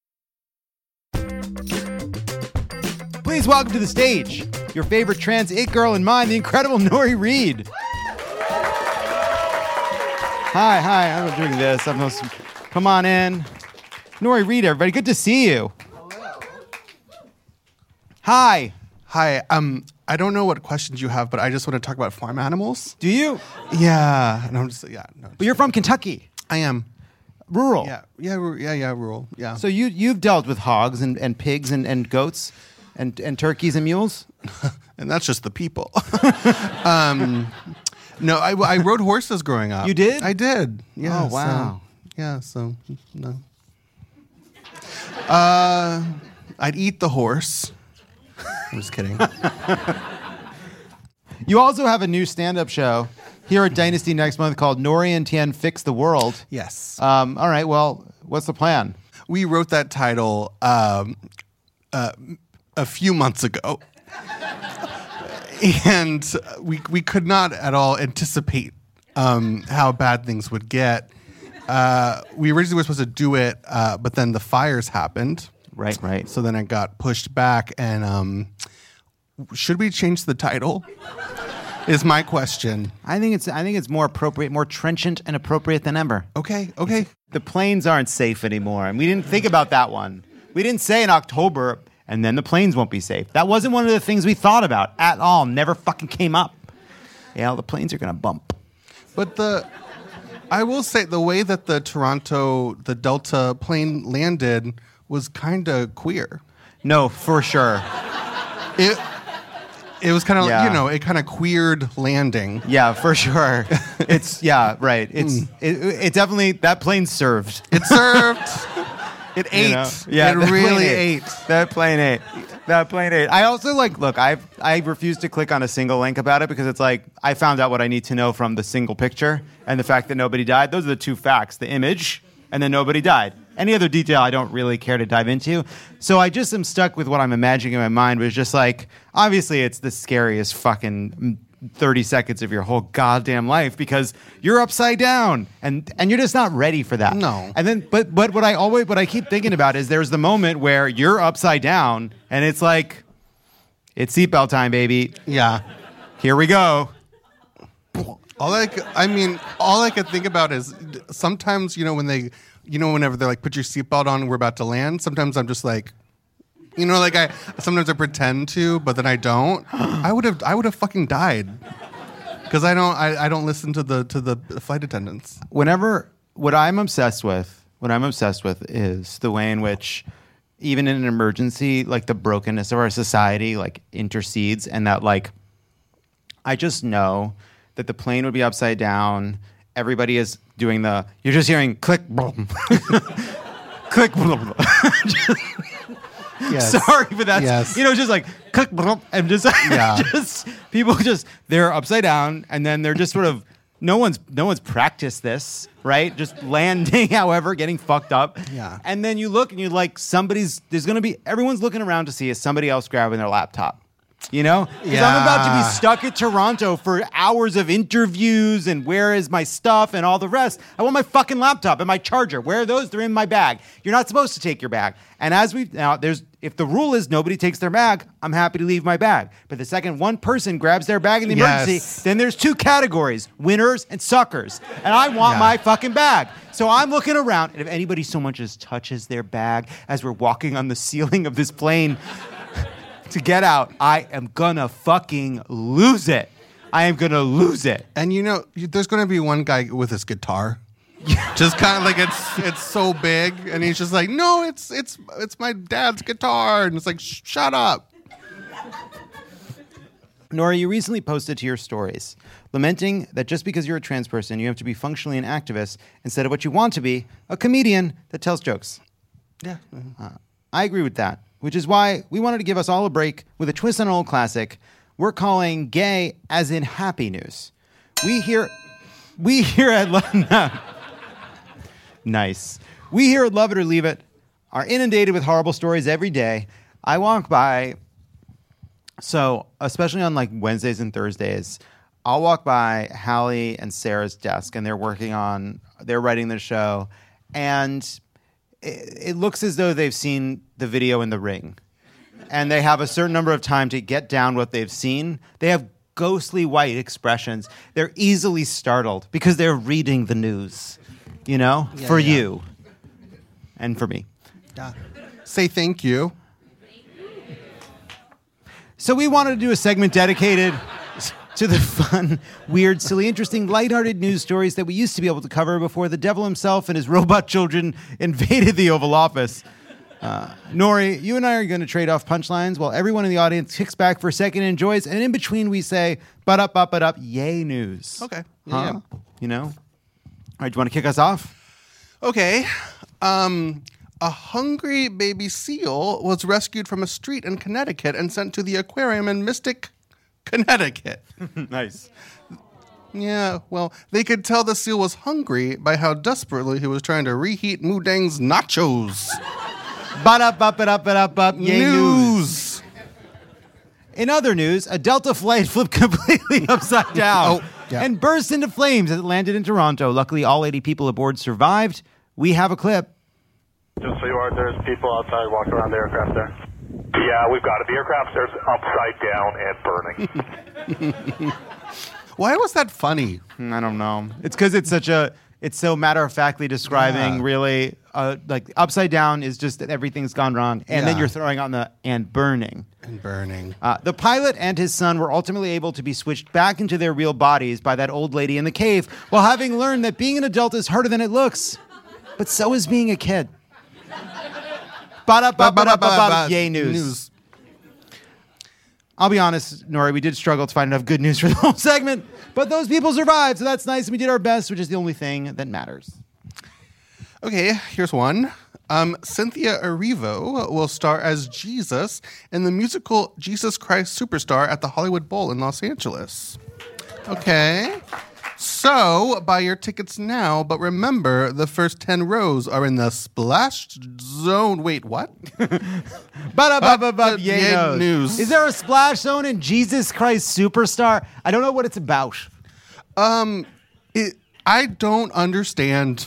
Please welcome to the stage your favorite trans it girl and mine, the incredible Nori Reed. Hi, I'm doing this. Come on in. Nori Reed, everybody. Good to see you. Hello. Hi. I don't know what questions you have, but I just want to talk about farm animals. Do you? Yeah. And I'm just, yeah. No, But you're from Kentucky. I am. Rural. Yeah, rural. Yeah. So you've dealt with hogs and pigs and goats and turkeys and mules? And that's just the people. No, I rode horses growing up. You did? I did. Yeah. Oh, wow. No. I'd eat the horse. I'm just kidding. You also have a new stand-up show here at Dynasty next month called Nori and Tien Fix the World. Yes. All right, well, what's the plan? We wrote that title a few months ago. And we could not at all anticipate how bad things would get. We originally were supposed to do it, but then the fires happened. Right. So then it got pushed back. And should we change the title? is my question. I think it's more appropriate, more trenchant and appropriate than ever. Okay. The planes aren't safe anymore, and we didn't think about that one. We didn't say in October, and then the planes won't be safe. That wasn't one of the things we thought about at all. Never fucking came up. Yeah, the planes are gonna bump. But I will say the way that the Delta plane landed was kind of queer. No, for sure. It was kind of, it kind of queered landing. Yeah, for sure. Right. It definitely, that plane served. It served. It ate. Yeah, it really ate. That plane ate. I also look, I refuse to click on a single link about it because it's like, I found out what I need to know from the single picture and the fact that nobody died. Those are the two facts, the image and then nobody died. Any other detail I don't really care to dive into. So I just am stuck with what I'm imagining in my mind, which is just like, obviously it's the scariest fucking 30 seconds of your whole goddamn life because you're upside down and you're just not ready for that. No. And then, but what I keep thinking about is there's the moment where you're upside down and it's like, it's seatbelt time, baby. Yeah. Here we go. All I could think about is sometimes, whenever they're like, put your seatbelt on, we're about to land. Sometimes I'm just like, sometimes I pretend to, but then I don't. I would have fucking died because I don't listen to the flight attendants. What I'm obsessed with is the way in which, even in an emergency, like the brokenness of our society, like intercedes, and that like, I just know that the plane would be upside down. Everybody is doing you're just hearing click, boom, click, boom. Yes. Sorry, but that's, yes. Just like click, boom, and just, people they're upside down and then they're just sort of, no one's practiced this, right? Just landing, however, getting fucked up. Yeah. And then you look and you're like, everyone's looking around to see is somebody else grabbing their laptop. Because I'm about to be stuck at Toronto for hours of interviews and where is my stuff and all the rest. I want my fucking laptop and my charger. Where are those? They're in my bag. You're not supposed to take your bag. And if the rule is nobody takes their bag, I'm happy to leave my bag. But the second one person grabs their bag in the emergency, then there's two categories, winners and suckers. And I want my fucking bag. So I'm looking around, and if anybody so much as touches their bag as we're walking on the ceiling of this plane to get out, I am gonna fucking lose it. I am gonna lose it. And there's gonna be one guy with his guitar. Just kind of like it's so big, and he's just like, no, it's my dad's guitar, and it's like, shut up. Nora, you recently posted to your stories lamenting that just because you're a trans person, you have to be functionally an activist instead of what you want to be, a comedian that tells jokes. Yeah. I agree with that, which is why we wanted to give us all a break with a twist on an old classic we're calling gay as in happy news. We here at Nice. We here at Love It or Leave It are inundated with horrible stories every day. I walk by, so especially on like Wednesdays and Thursdays, I'll walk by Hallie and Sarah's desk and they're writing the show, and it looks as though they've seen the video in The Ring. And they have a certain number of time to get down what they've seen. They have ghostly white expressions. They're easily startled because they're reading the news, you and for me. Yeah. Say thank you. So we wanted to do a segment dedicated to the fun, weird, silly, interesting, lighthearted news stories that we used to be able to cover before the devil himself and his robot children invaded the Oval Office. Nori, you and I are going to trade off punchlines while everyone in the audience kicks back for a second and enjoys. And in between, we say, but up, yay news. Okay. Yeah. All right, do you want to kick us off? Okay. A hungry baby seal was rescued from a street in Connecticut and sent to the aquarium in Mystic, Connecticut. Nice. Yeah, well, they could tell the seal was hungry by how desperately he was trying to reheat Mudang's nachos. Up, yay news. In other news, a Delta flight flipped completely upside down and burst into flames as it landed in Toronto. Luckily, all 80 people aboard survived. We have a clip. Just so you are, there's people outside walking around the aircraft there. Yeah, we've got it. The aircraft there's upside down and burning. Why was that funny? I don't know. It's because it's so matter-of-factly describing really, like upside down is just that everything's gone wrong. And then you're throwing on and burning. And burning. The pilot and his son were ultimately able to be switched back into their real bodies by that old lady in the cave while having learned that being an adult is harder than it looks. But so is being a kid. Yay news. I'll be honest, Nori, we did struggle to find enough good news for the whole segment, but those people survived, so that's nice, and we did our best, which is the only thing that matters. Okay, here's one. Cynthia Erivo will star as Jesus in the musical Jesus Christ Superstar at the Hollywood Bowl in Los Angeles. Okay. So, buy your tickets now, but remember, the first 10 rows are in the splash zone. Wait, what? Yay news. Is there a splash zone in Jesus Christ Superstar? I don't know what it's about. I don't understand.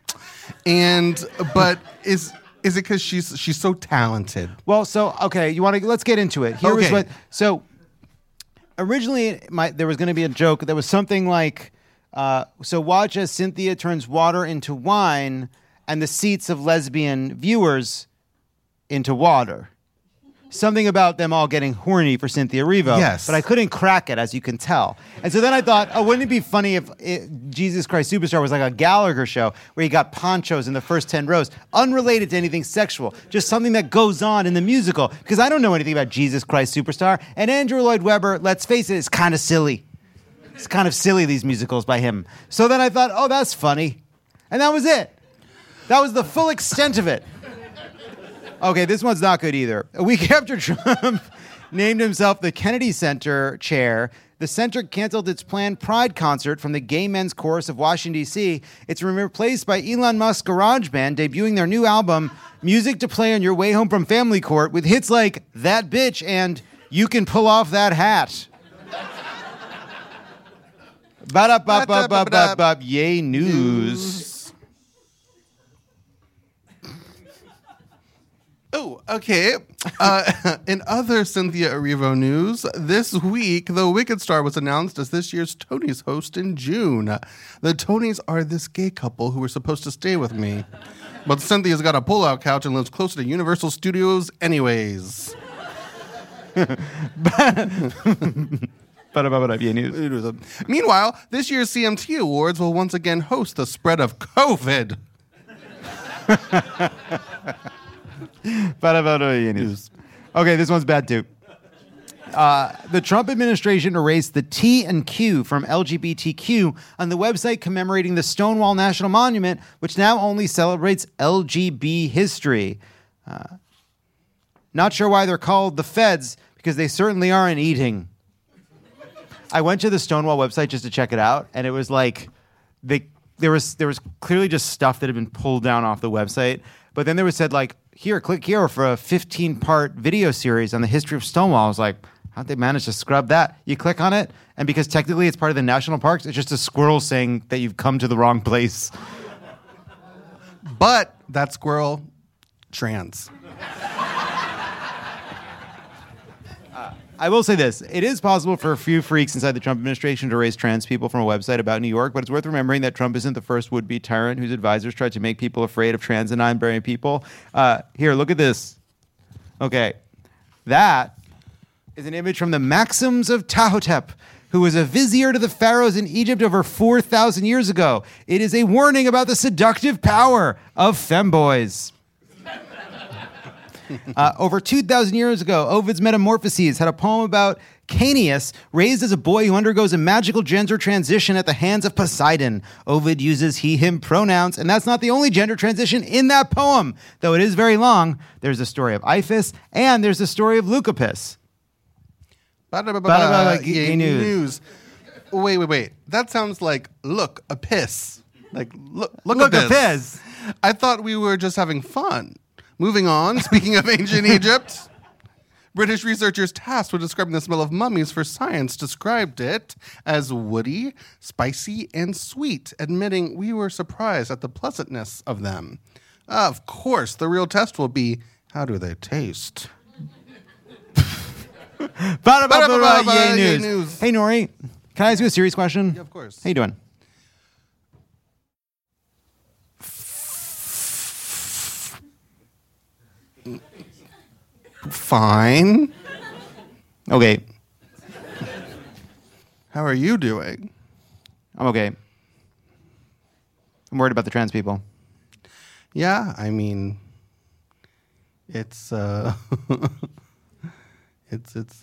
But is it because she's so talented? Well, okay, let's get into it. Originally there was going to be a joke. There was something like, so watch as Cynthia turns water into wine and the seats of lesbian viewers into water. Something about them all getting horny for Cynthia Erivo. Yes. But I couldn't crack it, as you can tell. And so then I thought, wouldn't it be funny if Jesus Christ Superstar was like a Gallagher show where you got ponchos in the first 10 rows, unrelated to anything sexual, just something that goes on in the musical. Because I don't know anything about Jesus Christ Superstar. And Andrew Lloyd Webber, let's face it, is kind of silly. It's kind of silly, these musicals by him. So then I thought, that's funny. And that was it. That was the full extent of it. Okay, this one's not good either. A week after Trump named himself the Kennedy Center chair, the center canceled its planned Pride concert from the Gay Men's Chorus of Washington, D.C. It's been replaced by Elon Musk's Garage Band debuting their new album, Music to Play on Your Way Home from Family Court, with hits like That Bitch and You Can Pull Off That Hat. Yay news. Oh, okay. In other Cynthia Erivo news, this week, the Wicked star was announced as this year's Tonys host in June. The Tonys are this gay couple who were supposed to stay with me. But Cynthia's got a pull-out couch and lives closer to Universal Studios anyways. Meanwhile, this year's CMT Awards will once again host the spread of COVID. Okay, this one's bad too. The Trump administration erased the T and Q from LGBTQ on the website commemorating the Stonewall National Monument, which now only celebrates LGB history. Not sure why they're called the Feds, because they certainly aren't eating. I went to the Stonewall website just to check it out, and it was like there was clearly just stuff that had been pulled down off the website. But then there was said, like, here, click here for a 15-part video series on the history of Stonewall. I was like, how'd they manage to scrub that? You click on it, and because technically it's part of the national parks, it's just a squirrel saying that you've come to the wrong place. But that squirrel, trans. I will say this. It is possible for a few freaks inside the Trump administration to erase trans people from a website about New York, but it's worth remembering that Trump isn't the first would-be tyrant whose advisors tried to make people afraid of trans and non-binary people. Here, look at this. Okay. That is an image from the Maxims of Ptahhotep, who was a vizier to the pharaohs in Egypt over 4,000 years ago. It is a warning about the seductive power of femboys. Over 2,000 years ago, Ovid's Metamorphoses had a poem about Caeneus, raised as a boy who undergoes a magical gender transition at the hands of Poseidon. Ovid uses he, him pronouns, and that's not the only gender transition in that poem. Though it is very long, there's the story of Iphis, and there's the story of Leucippus. Gay news. Wait. That sounds like look a piss. Like look a piss. I thought we were just having fun. Moving on, speaking of ancient Egypt, British researchers tasked with describing the smell of mummies for science described it as woody, spicy, and sweet, admitting we were surprised at the pleasantness of them. Of course, the real test will be, how do they taste? Yay news. Hey, Nori. Can I ask you a serious question? Yeah, of course. How you doing? Fine. Okay. How are you doing? I'm okay. I'm worried about the trans people. Yeah, I mean, it's it's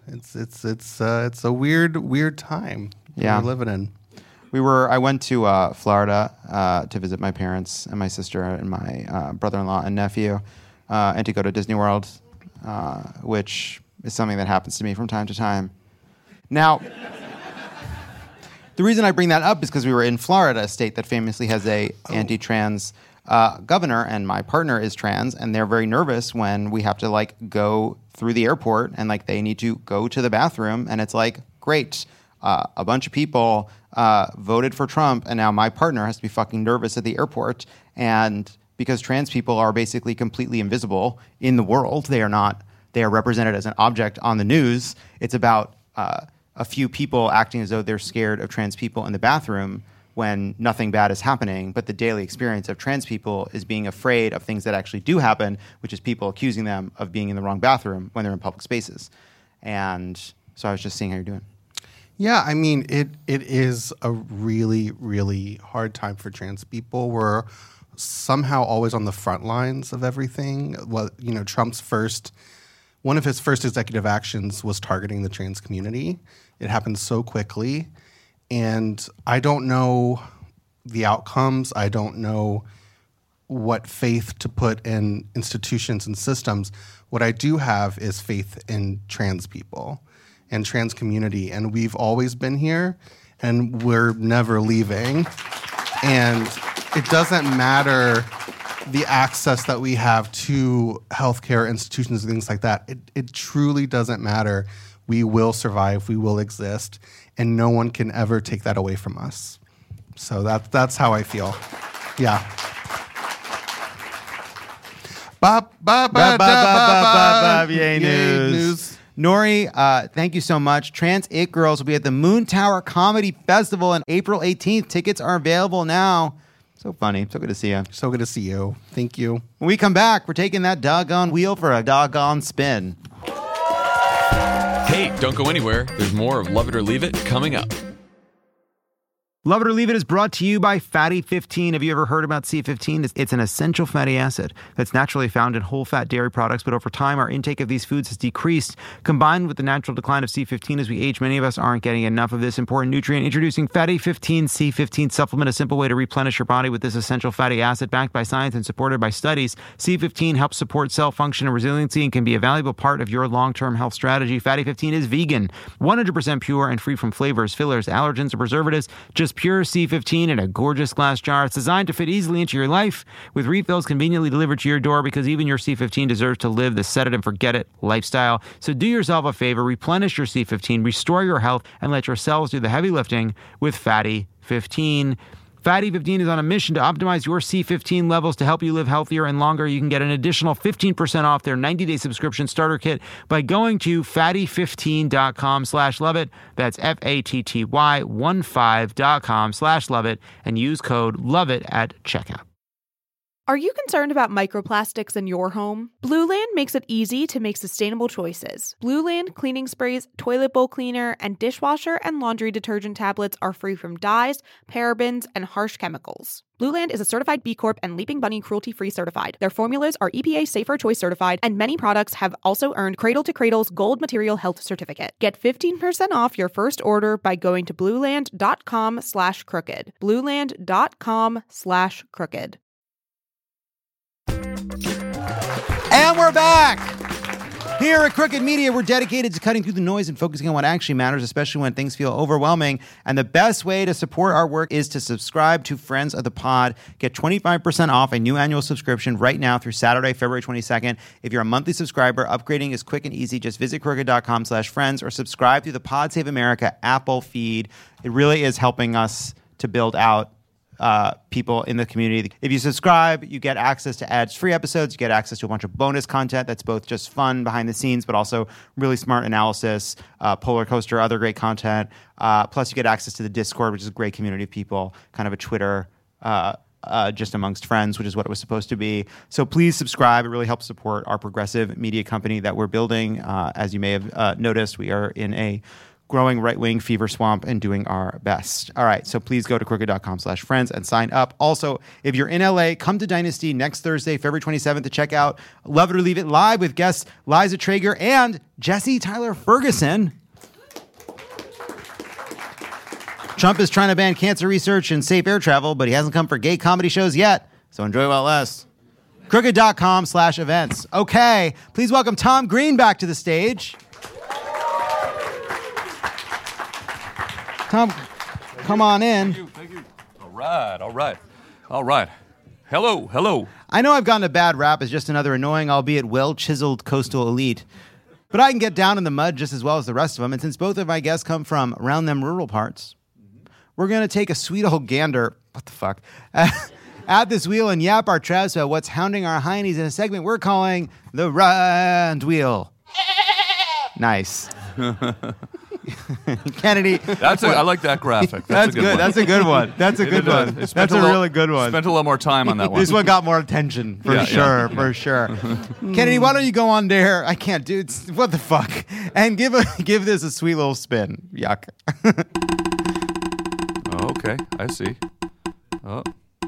a weird time Yeah. we're living in. I went to Florida to visit my parents and my sister and my brother-in-law and nephew, and to go to Disney World, which is something that happens to me from time to time. Now, the reason I bring that up is because we were in Florida, a state that famously has a anti-trans governor, and my partner is trans, and they're very nervous when we have to go through the airport and they need to go to the bathroom, and it's great. A bunch of people voted for Trump, and now my partner has to be fucking nervous at the airport. And because trans people are basically completely invisible in the world, they are represented as an object on the news. It's about a few people acting as though they're scared of trans people in the bathroom when nothing bad is happening. But the daily experience of trans people is being afraid of things that actually do happen, which is people accusing them of being in the wrong bathroom when they're in public spaces. And so I was just seeing how you're doing. Yeah, I mean, it is a really, really hard time for trans people. We're somehow always on the front lines of everything. Well, one of his first executive actions was targeting the trans community. It happened so quickly, and I don't know the outcomes. I don't know what faith to put in institutions and systems. What I do have is faith in trans people and trans community, and we've always been here, and we're never leaving. And it doesn't matter the access that we have to healthcare institutions and things like that. It truly doesn't matter. We will survive, we will exist, and no one can ever take that away from us. So that's how I feel. Yeah. Yay news. Nori, thank you so much. Trans It Girls will be at the Moon Tower Comedy Festival on April 18th. Tickets are available now. So funny. So good to see you. So good to see you. Thank you. When we come back, we're taking that doggone wheel for a doggone spin. Hey, don't go anywhere. There's more of Love It or Leave It coming up. Love It or Leave It is brought to you by Fatty 15. Have you ever heard about C15? It's an essential fatty acid that's naturally found in whole-fat dairy products, but over time, our intake of these foods has decreased. Combined with the natural decline of C15 as we age, many of us aren't getting enough of this important nutrient. Introducing Fatty 15 C15 supplement, a simple way to replenish your body with this essential fatty acid backed by science and supported by studies. C15 helps support cell function and resiliency and can be a valuable part of your long-term health strategy. Fatty 15 is vegan, 100% pure and free from flavors, fillers, allergens, or preservatives. Just pure C15 in a gorgeous glass jar. It's designed to fit easily into your life with refills conveniently delivered to your door because even your C15 deserves to live the set it and forget it lifestyle. So do yourself a favor, replenish your C15, restore your health, and let your cells do the heavy lifting with Fatty 15. Fatty 15 is on a mission to optimize your C15 levels to help you live healthier and longer. You can get an additional 15% off their 90-day subscription starter kit by going to fatty15.com/loveit. That's FATTY15.com/loveit and use code LOVEIT at checkout. Are you concerned about microplastics in your home? Blue Land makes it easy to make sustainable choices. Blue Land cleaning sprays, toilet bowl cleaner, and dishwasher and laundry detergent tablets are free from dyes, parabens, and harsh chemicals. Blue Land is a certified B Corp and Leaping Bunny cruelty-free certified. Their formulas are EPA Safer Choice certified, and many products have also earned Cradle to Cradle's Gold Material Health Certificate. Get 15% off your first order by going to blueland.com/crooked. Blueland.com/crooked. And we're back! Here at Crooked Media, we're dedicated to cutting through the noise and focusing on what actually matters, especially when things feel overwhelming. And the best way to support our work is to subscribe to Friends of the Pod. Get 25% off a new annual subscription right now through Saturday, February 22nd. If you're a monthly subscriber, upgrading is quick and easy. Just visit crooked.com/friends or subscribe through the Pod Save America Apple feed. It really is helping us to build out people in the community. If you subscribe, you get access to ads-free episodes. You get access to a bunch of bonus content that's both just fun behind the scenes, but also really smart analysis, Polar Coaster, other great content. Plus, you get access to the Discord, which is a great community of people, kind of a Twitter just amongst friends, which is what it was supposed to be. So please subscribe. It really helps support our progressive media company that we're building. As you may have noticed, we are in a growing right-wing fever swamp and doing our best. All right, so please go to crooked.com/friends and sign up. Also, if you're in LA, come to Dynasty next Thursday, February 27th to check out Love It or Leave It live with guests Liza Traeger and Jesse Tyler Ferguson. Trump is trying to ban cancer research and safe air travel, but he hasn't come for gay comedy shows yet, so enjoy while it lasts. Crooked.com/events. Okay, please welcome Tom Green back to the stage. Tom, come on in. Thank you. All right. Hello. I know I've gotten a bad rap as just another annoying, albeit well-chiseled coastal elite, but I can get down in the mud just as well as the rest of them, and since both of my guests come from around them rural parts, we're going to take a sweet old gander, what the fuck, at this wheel and yap our traps about what's hounding our heinies in a segment we're calling the Rand Wheel. Nice. Kennedy. I like that graphic. That's good. That's a good one. That's a good one. That's a really good one. Spent a little more time on that one. This one got more attention, for sure. Kennedy, why don't you go on there? I can't do it. What the fuck? And give this a sweet little spin. Yuck. Okay, I see. Oh.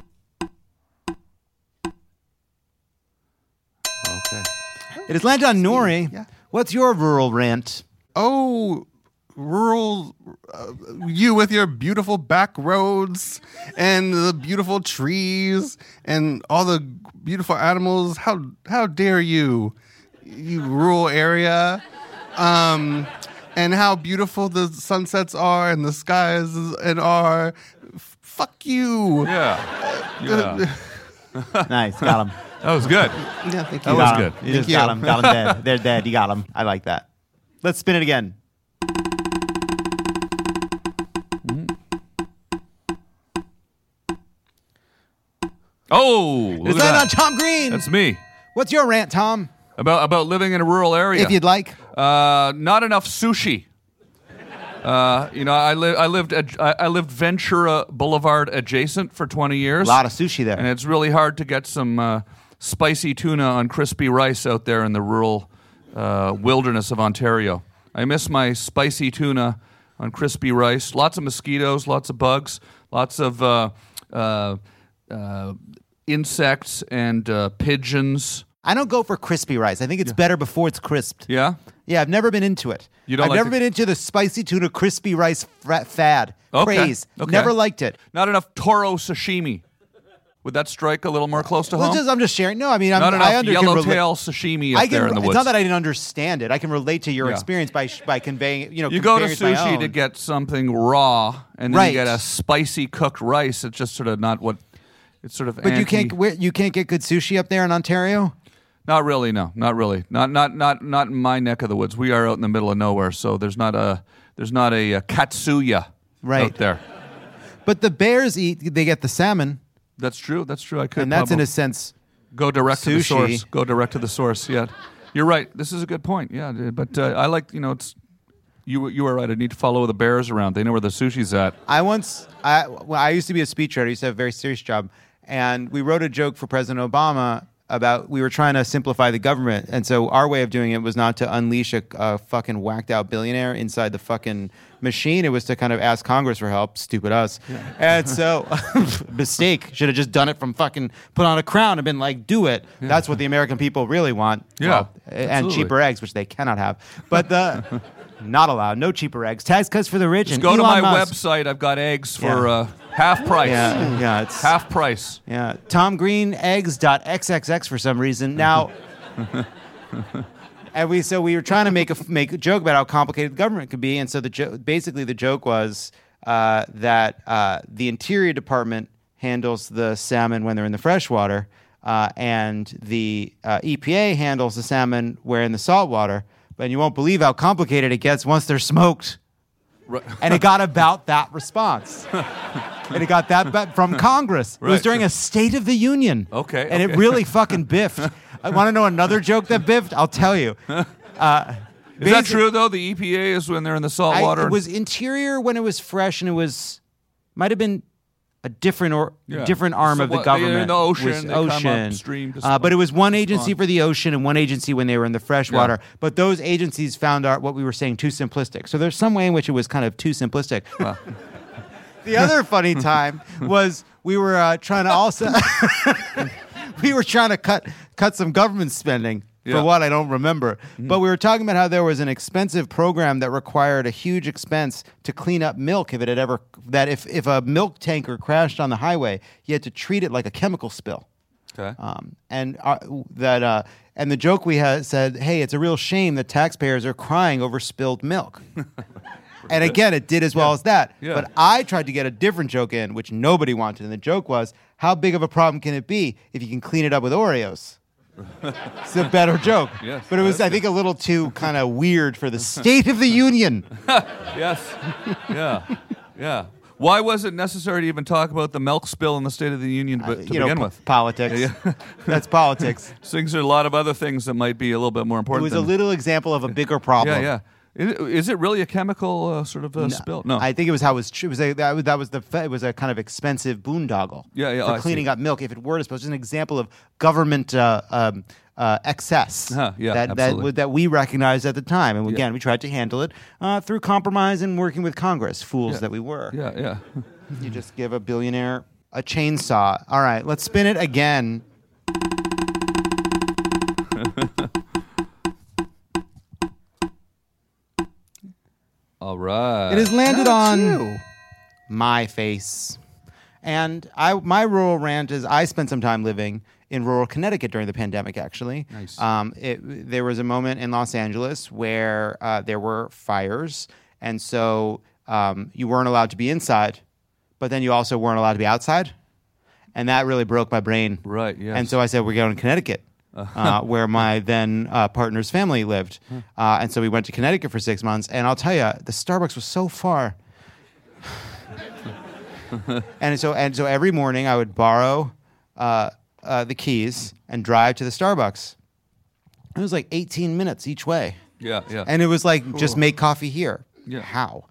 Okay. It is landed on Nori. Yeah. What's your rural rant? Oh, rural, you with your beautiful back roads and the beautiful trees and all the beautiful animals. How dare you rural area? And how beautiful the sunsets are and the skies are. Fuck you. Yeah. Nice, got him. That was good. Yeah, thank That you. was good. You just got them dead. They're dead. You got them. I like that. Let's spin it again. Oh, look It's at landed that. on Tom Green. That's me. What's your rant, Tom? About living in a rural area. If you'd like. Not enough sushi. I lived Ventura Boulevard adjacent for 20 years. A lot of sushi there. And it's really hard to get some spicy tuna on crispy rice out there in the rural wilderness of Ontario. I miss my spicy tuna on crispy rice. Lots of mosquitoes, lots of bugs, lots of insects and pigeons. I don't go for crispy rice. I think it's better before it's crisped. Yeah? Yeah, I've never been into it. I've never been into the spicy tuna crispy rice fad. Craze. Okay. Never liked it. Not enough toro sashimi. Would that strike a little more close to home? I'm just sharing. No, I mean, not enough yellowtail sashimi up there in the woods. It's not that I didn't understand it. I can relate to your experience by conveying. You go to sushi to get something raw, and then you get a spicy cooked rice. It's just sort of not what. It's sort of. But you can't get good sushi up there in Ontario. Not really. No, not really. Not in my neck of the woods. We are out in the middle of nowhere, so there's not a katsuya out there. But the bears they get the salmon. That's true. I could. And that's in a sense go direct to the sushi. source. Go direct to the source. Yeah, you're right. This is a good point. Yeah, but I like it's. You were right. I need to follow the bears around. They know where the sushi's at. I used to be a speechwriter. I used to have a very serious job, and we wrote a joke for President Obama about we were trying to simplify the government, and so our way of doing it was not to unleash a fucking whacked out billionaire inside the fucking machine. It was to kind of ask Congress for help. Stupid us. Yeah. And so mistake. Should have just done it from fucking put on a crown and been like, do it. Yeah. That's what the American people really want. Yeah, and cheaper eggs, which they cannot have. But the not allowed. No cheaper eggs. Tax cuts for the rich. Just and go to Elon my Musk. website. I've got eggs for half price. Yeah, it's half price. Yeah, TomGreenEggs.xxx for some reason. Now, and we were trying to make a joke about how complicated the government could be, and so basically the joke was that the Interior Department handles the salmon when they're in the freshwater, and the EPA handles the salmon when in the saltwater. But you won't believe how complicated it gets once they're smoked. Right. And it got about that response. And it got that from Congress. It was Right. during a State of the Union. Okay, And it okay. really fucking biffed. I want to know another joke that biffed? I'll tell you. Is that true, though? The EPA is when they're in the salt water? It was interior when it was fresh, and it was might have been a different Yeah. different arm So of the what, they're in government. the ocean, was they come ocean. upstream to But it was one agency respond. for the ocean and one agency when they were in the freshwater. Yeah. But those agencies found what we were saying too simplistic. So there's some way in which it was kind of too simplistic. The other funny time was we were trying to also we were trying to cut some government spending. For Yeah. what I don't remember. But we were talking about how there was an expensive program that required a huge expense to clean up milk if if a milk tanker crashed on the highway, you had to treat it like a chemical spill. Okay. And the joke we had said, hey, it's a real shame that taxpayers are crying over spilled milk. And again, it did as well as that. Yeah. But I tried to get a different joke in, which nobody wanted. And the joke was, how big of a problem can it be if you can clean it up with Oreos? It's a better joke. Yes, but it was, I think, a little too kind of weird for the State of the Union. Yes. Yeah. Why was it necessary to even talk about the milk spill in the State of the Union to begin with? Politics. Yeah. That's politics. Things are a lot of other things that might be a little bit more It important. was a little example of a bigger problem. Yeah. Is it really a chemical sort of spill? No. I think it was how it was. It was it was a kind of expensive boondoggle. Yeah, For I cleaning see. up milk. If it were to suppose, it's an example of government excess absolutely. that we recognized at the time, and again, we tried to handle it through compromise and working with Congress. Fools that we were. Yeah. You just give a billionaire a chainsaw. All right, let's spin it again. All right. It has landed on my face. And my rural rant is I spent some time living in rural Connecticut during the pandemic, actually. Nice. There was a moment in Los Angeles where there were fires. And so you weren't allowed to be inside, but then you also weren't allowed to be outside. And that really broke my brain. Right, yes. And so I said, we're going to Connecticut. Where my then partner's family lived. And so we went to Connecticut for 6 months. And I'll tell you, the Starbucks was so far. and so every morning I would borrow the keys and drive to the Starbucks. It was like 18 minutes each way. Yeah. And it was like, just make coffee here. Yeah. How?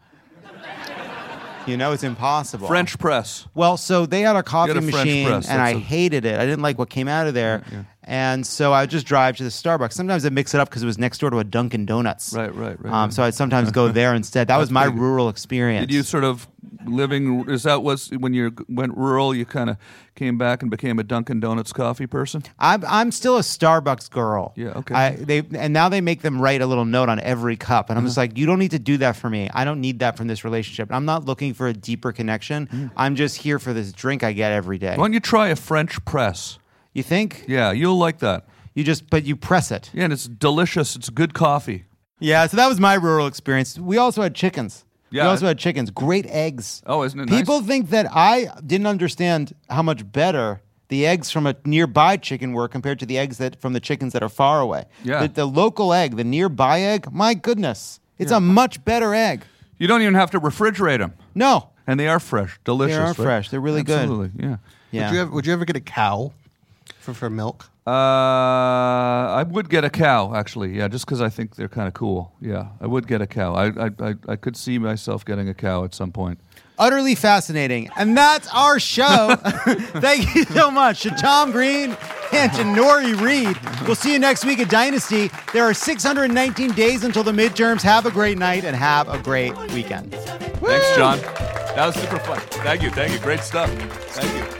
It's impossible. French press. Well, so they had a coffee French machine, press. and I That's hated it. I didn't like what came out of there. Yeah. And so I would just drive to the Starbucks. Sometimes I'd mix it up because it was next door to a Dunkin' Donuts. Right. So I'd sometimes go there instead. That was my pretty good. rural experience. Did you sort of when you went rural, you kind of came back and became a Dunkin' Donuts coffee person? I'm still a Starbucks girl. Yeah, okay. And now they make them write a little note on every cup, and I'm just like, you don't need to do that for me. I don't need that from this relationship. I'm not looking for a deeper connection. I'm just here for this drink I get every day. Why don't you try a French press? You think? Yeah, you'll like that. But you press it. Yeah, and it's delicious. It's good coffee. Yeah, so that was my rural experience. We also had chickens. Yeah. We also had chickens. Great eggs. Oh, isn't it nice? People think that I didn't understand how much better the eggs from a nearby chicken were compared to the eggs from the chickens that are far away. Yeah. The local egg, the nearby egg, my goodness. It's a much better egg. You don't even have to refrigerate them. No. And they are fresh. Delicious. They are right? fresh. They're really good. Absolutely, yeah. Would you ever get a cow for milk? I would get a cow, actually. Yeah, just because I think they're kind of cool. Yeah, I would get a cow. I could see myself getting a cow at some point. Utterly fascinating. And that's our show. Thank you so much to Tom Green and to Nori Reed. We'll see you next week at Dynasty. There are 619 days until the midterms. Have a great night and have a great weekend. Thanks, John. That was super fun. Thank you. Great stuff. Thank you.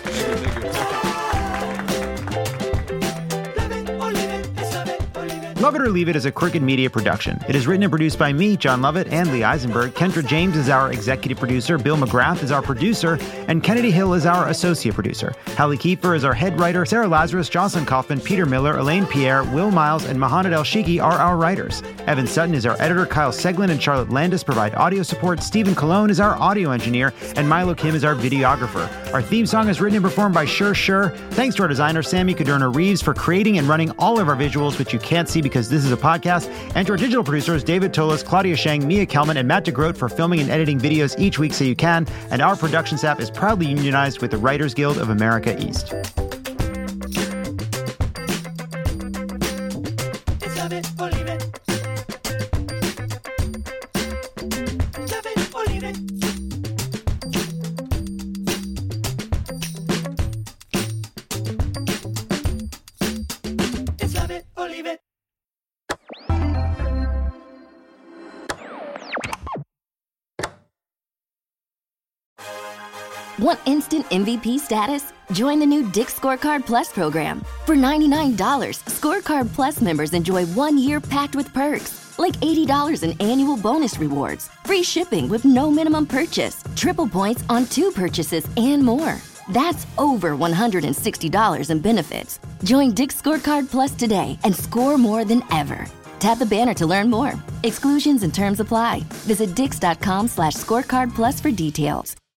Love It or Leave It is a Crooked Media production. It is written and produced by me, John Lovett, and Lee Eisenberg. Kendra James is our executive producer. Bill McGrath is our producer. And Kennedy Hill is our associate producer. Hallie Kiefer is our head writer. Sarah Lazarus, Jocelyn Kaufman, Peter Miller, Elaine Pierre, Will Miles, and Mohamed El Shiki are our writers. Evan Sutton is our editor. Kyle Seglin and Charlotte Landis provide audio support. Stephen Colon is our audio engineer. And Milo Kim is our videographer. Our theme song is written and performed by Sure. Thanks to our designer, Sammy Caderna Reeves, for creating and running all of our visuals, which you can't see because because this is a podcast, and to our digital producers, David Tolis, Claudia Shang, Mia Kelman, and Matt DeGroat for filming and editing videos each week so you can. And our production staff is proudly unionized with the Writers Guild of America East. Want instant MVP status? Join the new Dick's Scorecard Plus program. For $99, Scorecard Plus members enjoy 1 year packed with perks, like $80 in annual bonus rewards, free shipping with no minimum purchase, triple points on 2 purchases, and more. That's over $160 in benefits. Join Dick's Scorecard Plus today and score more than ever. Tap the banner to learn more. Exclusions and terms apply. Visit dix.com/scorecard plus for details.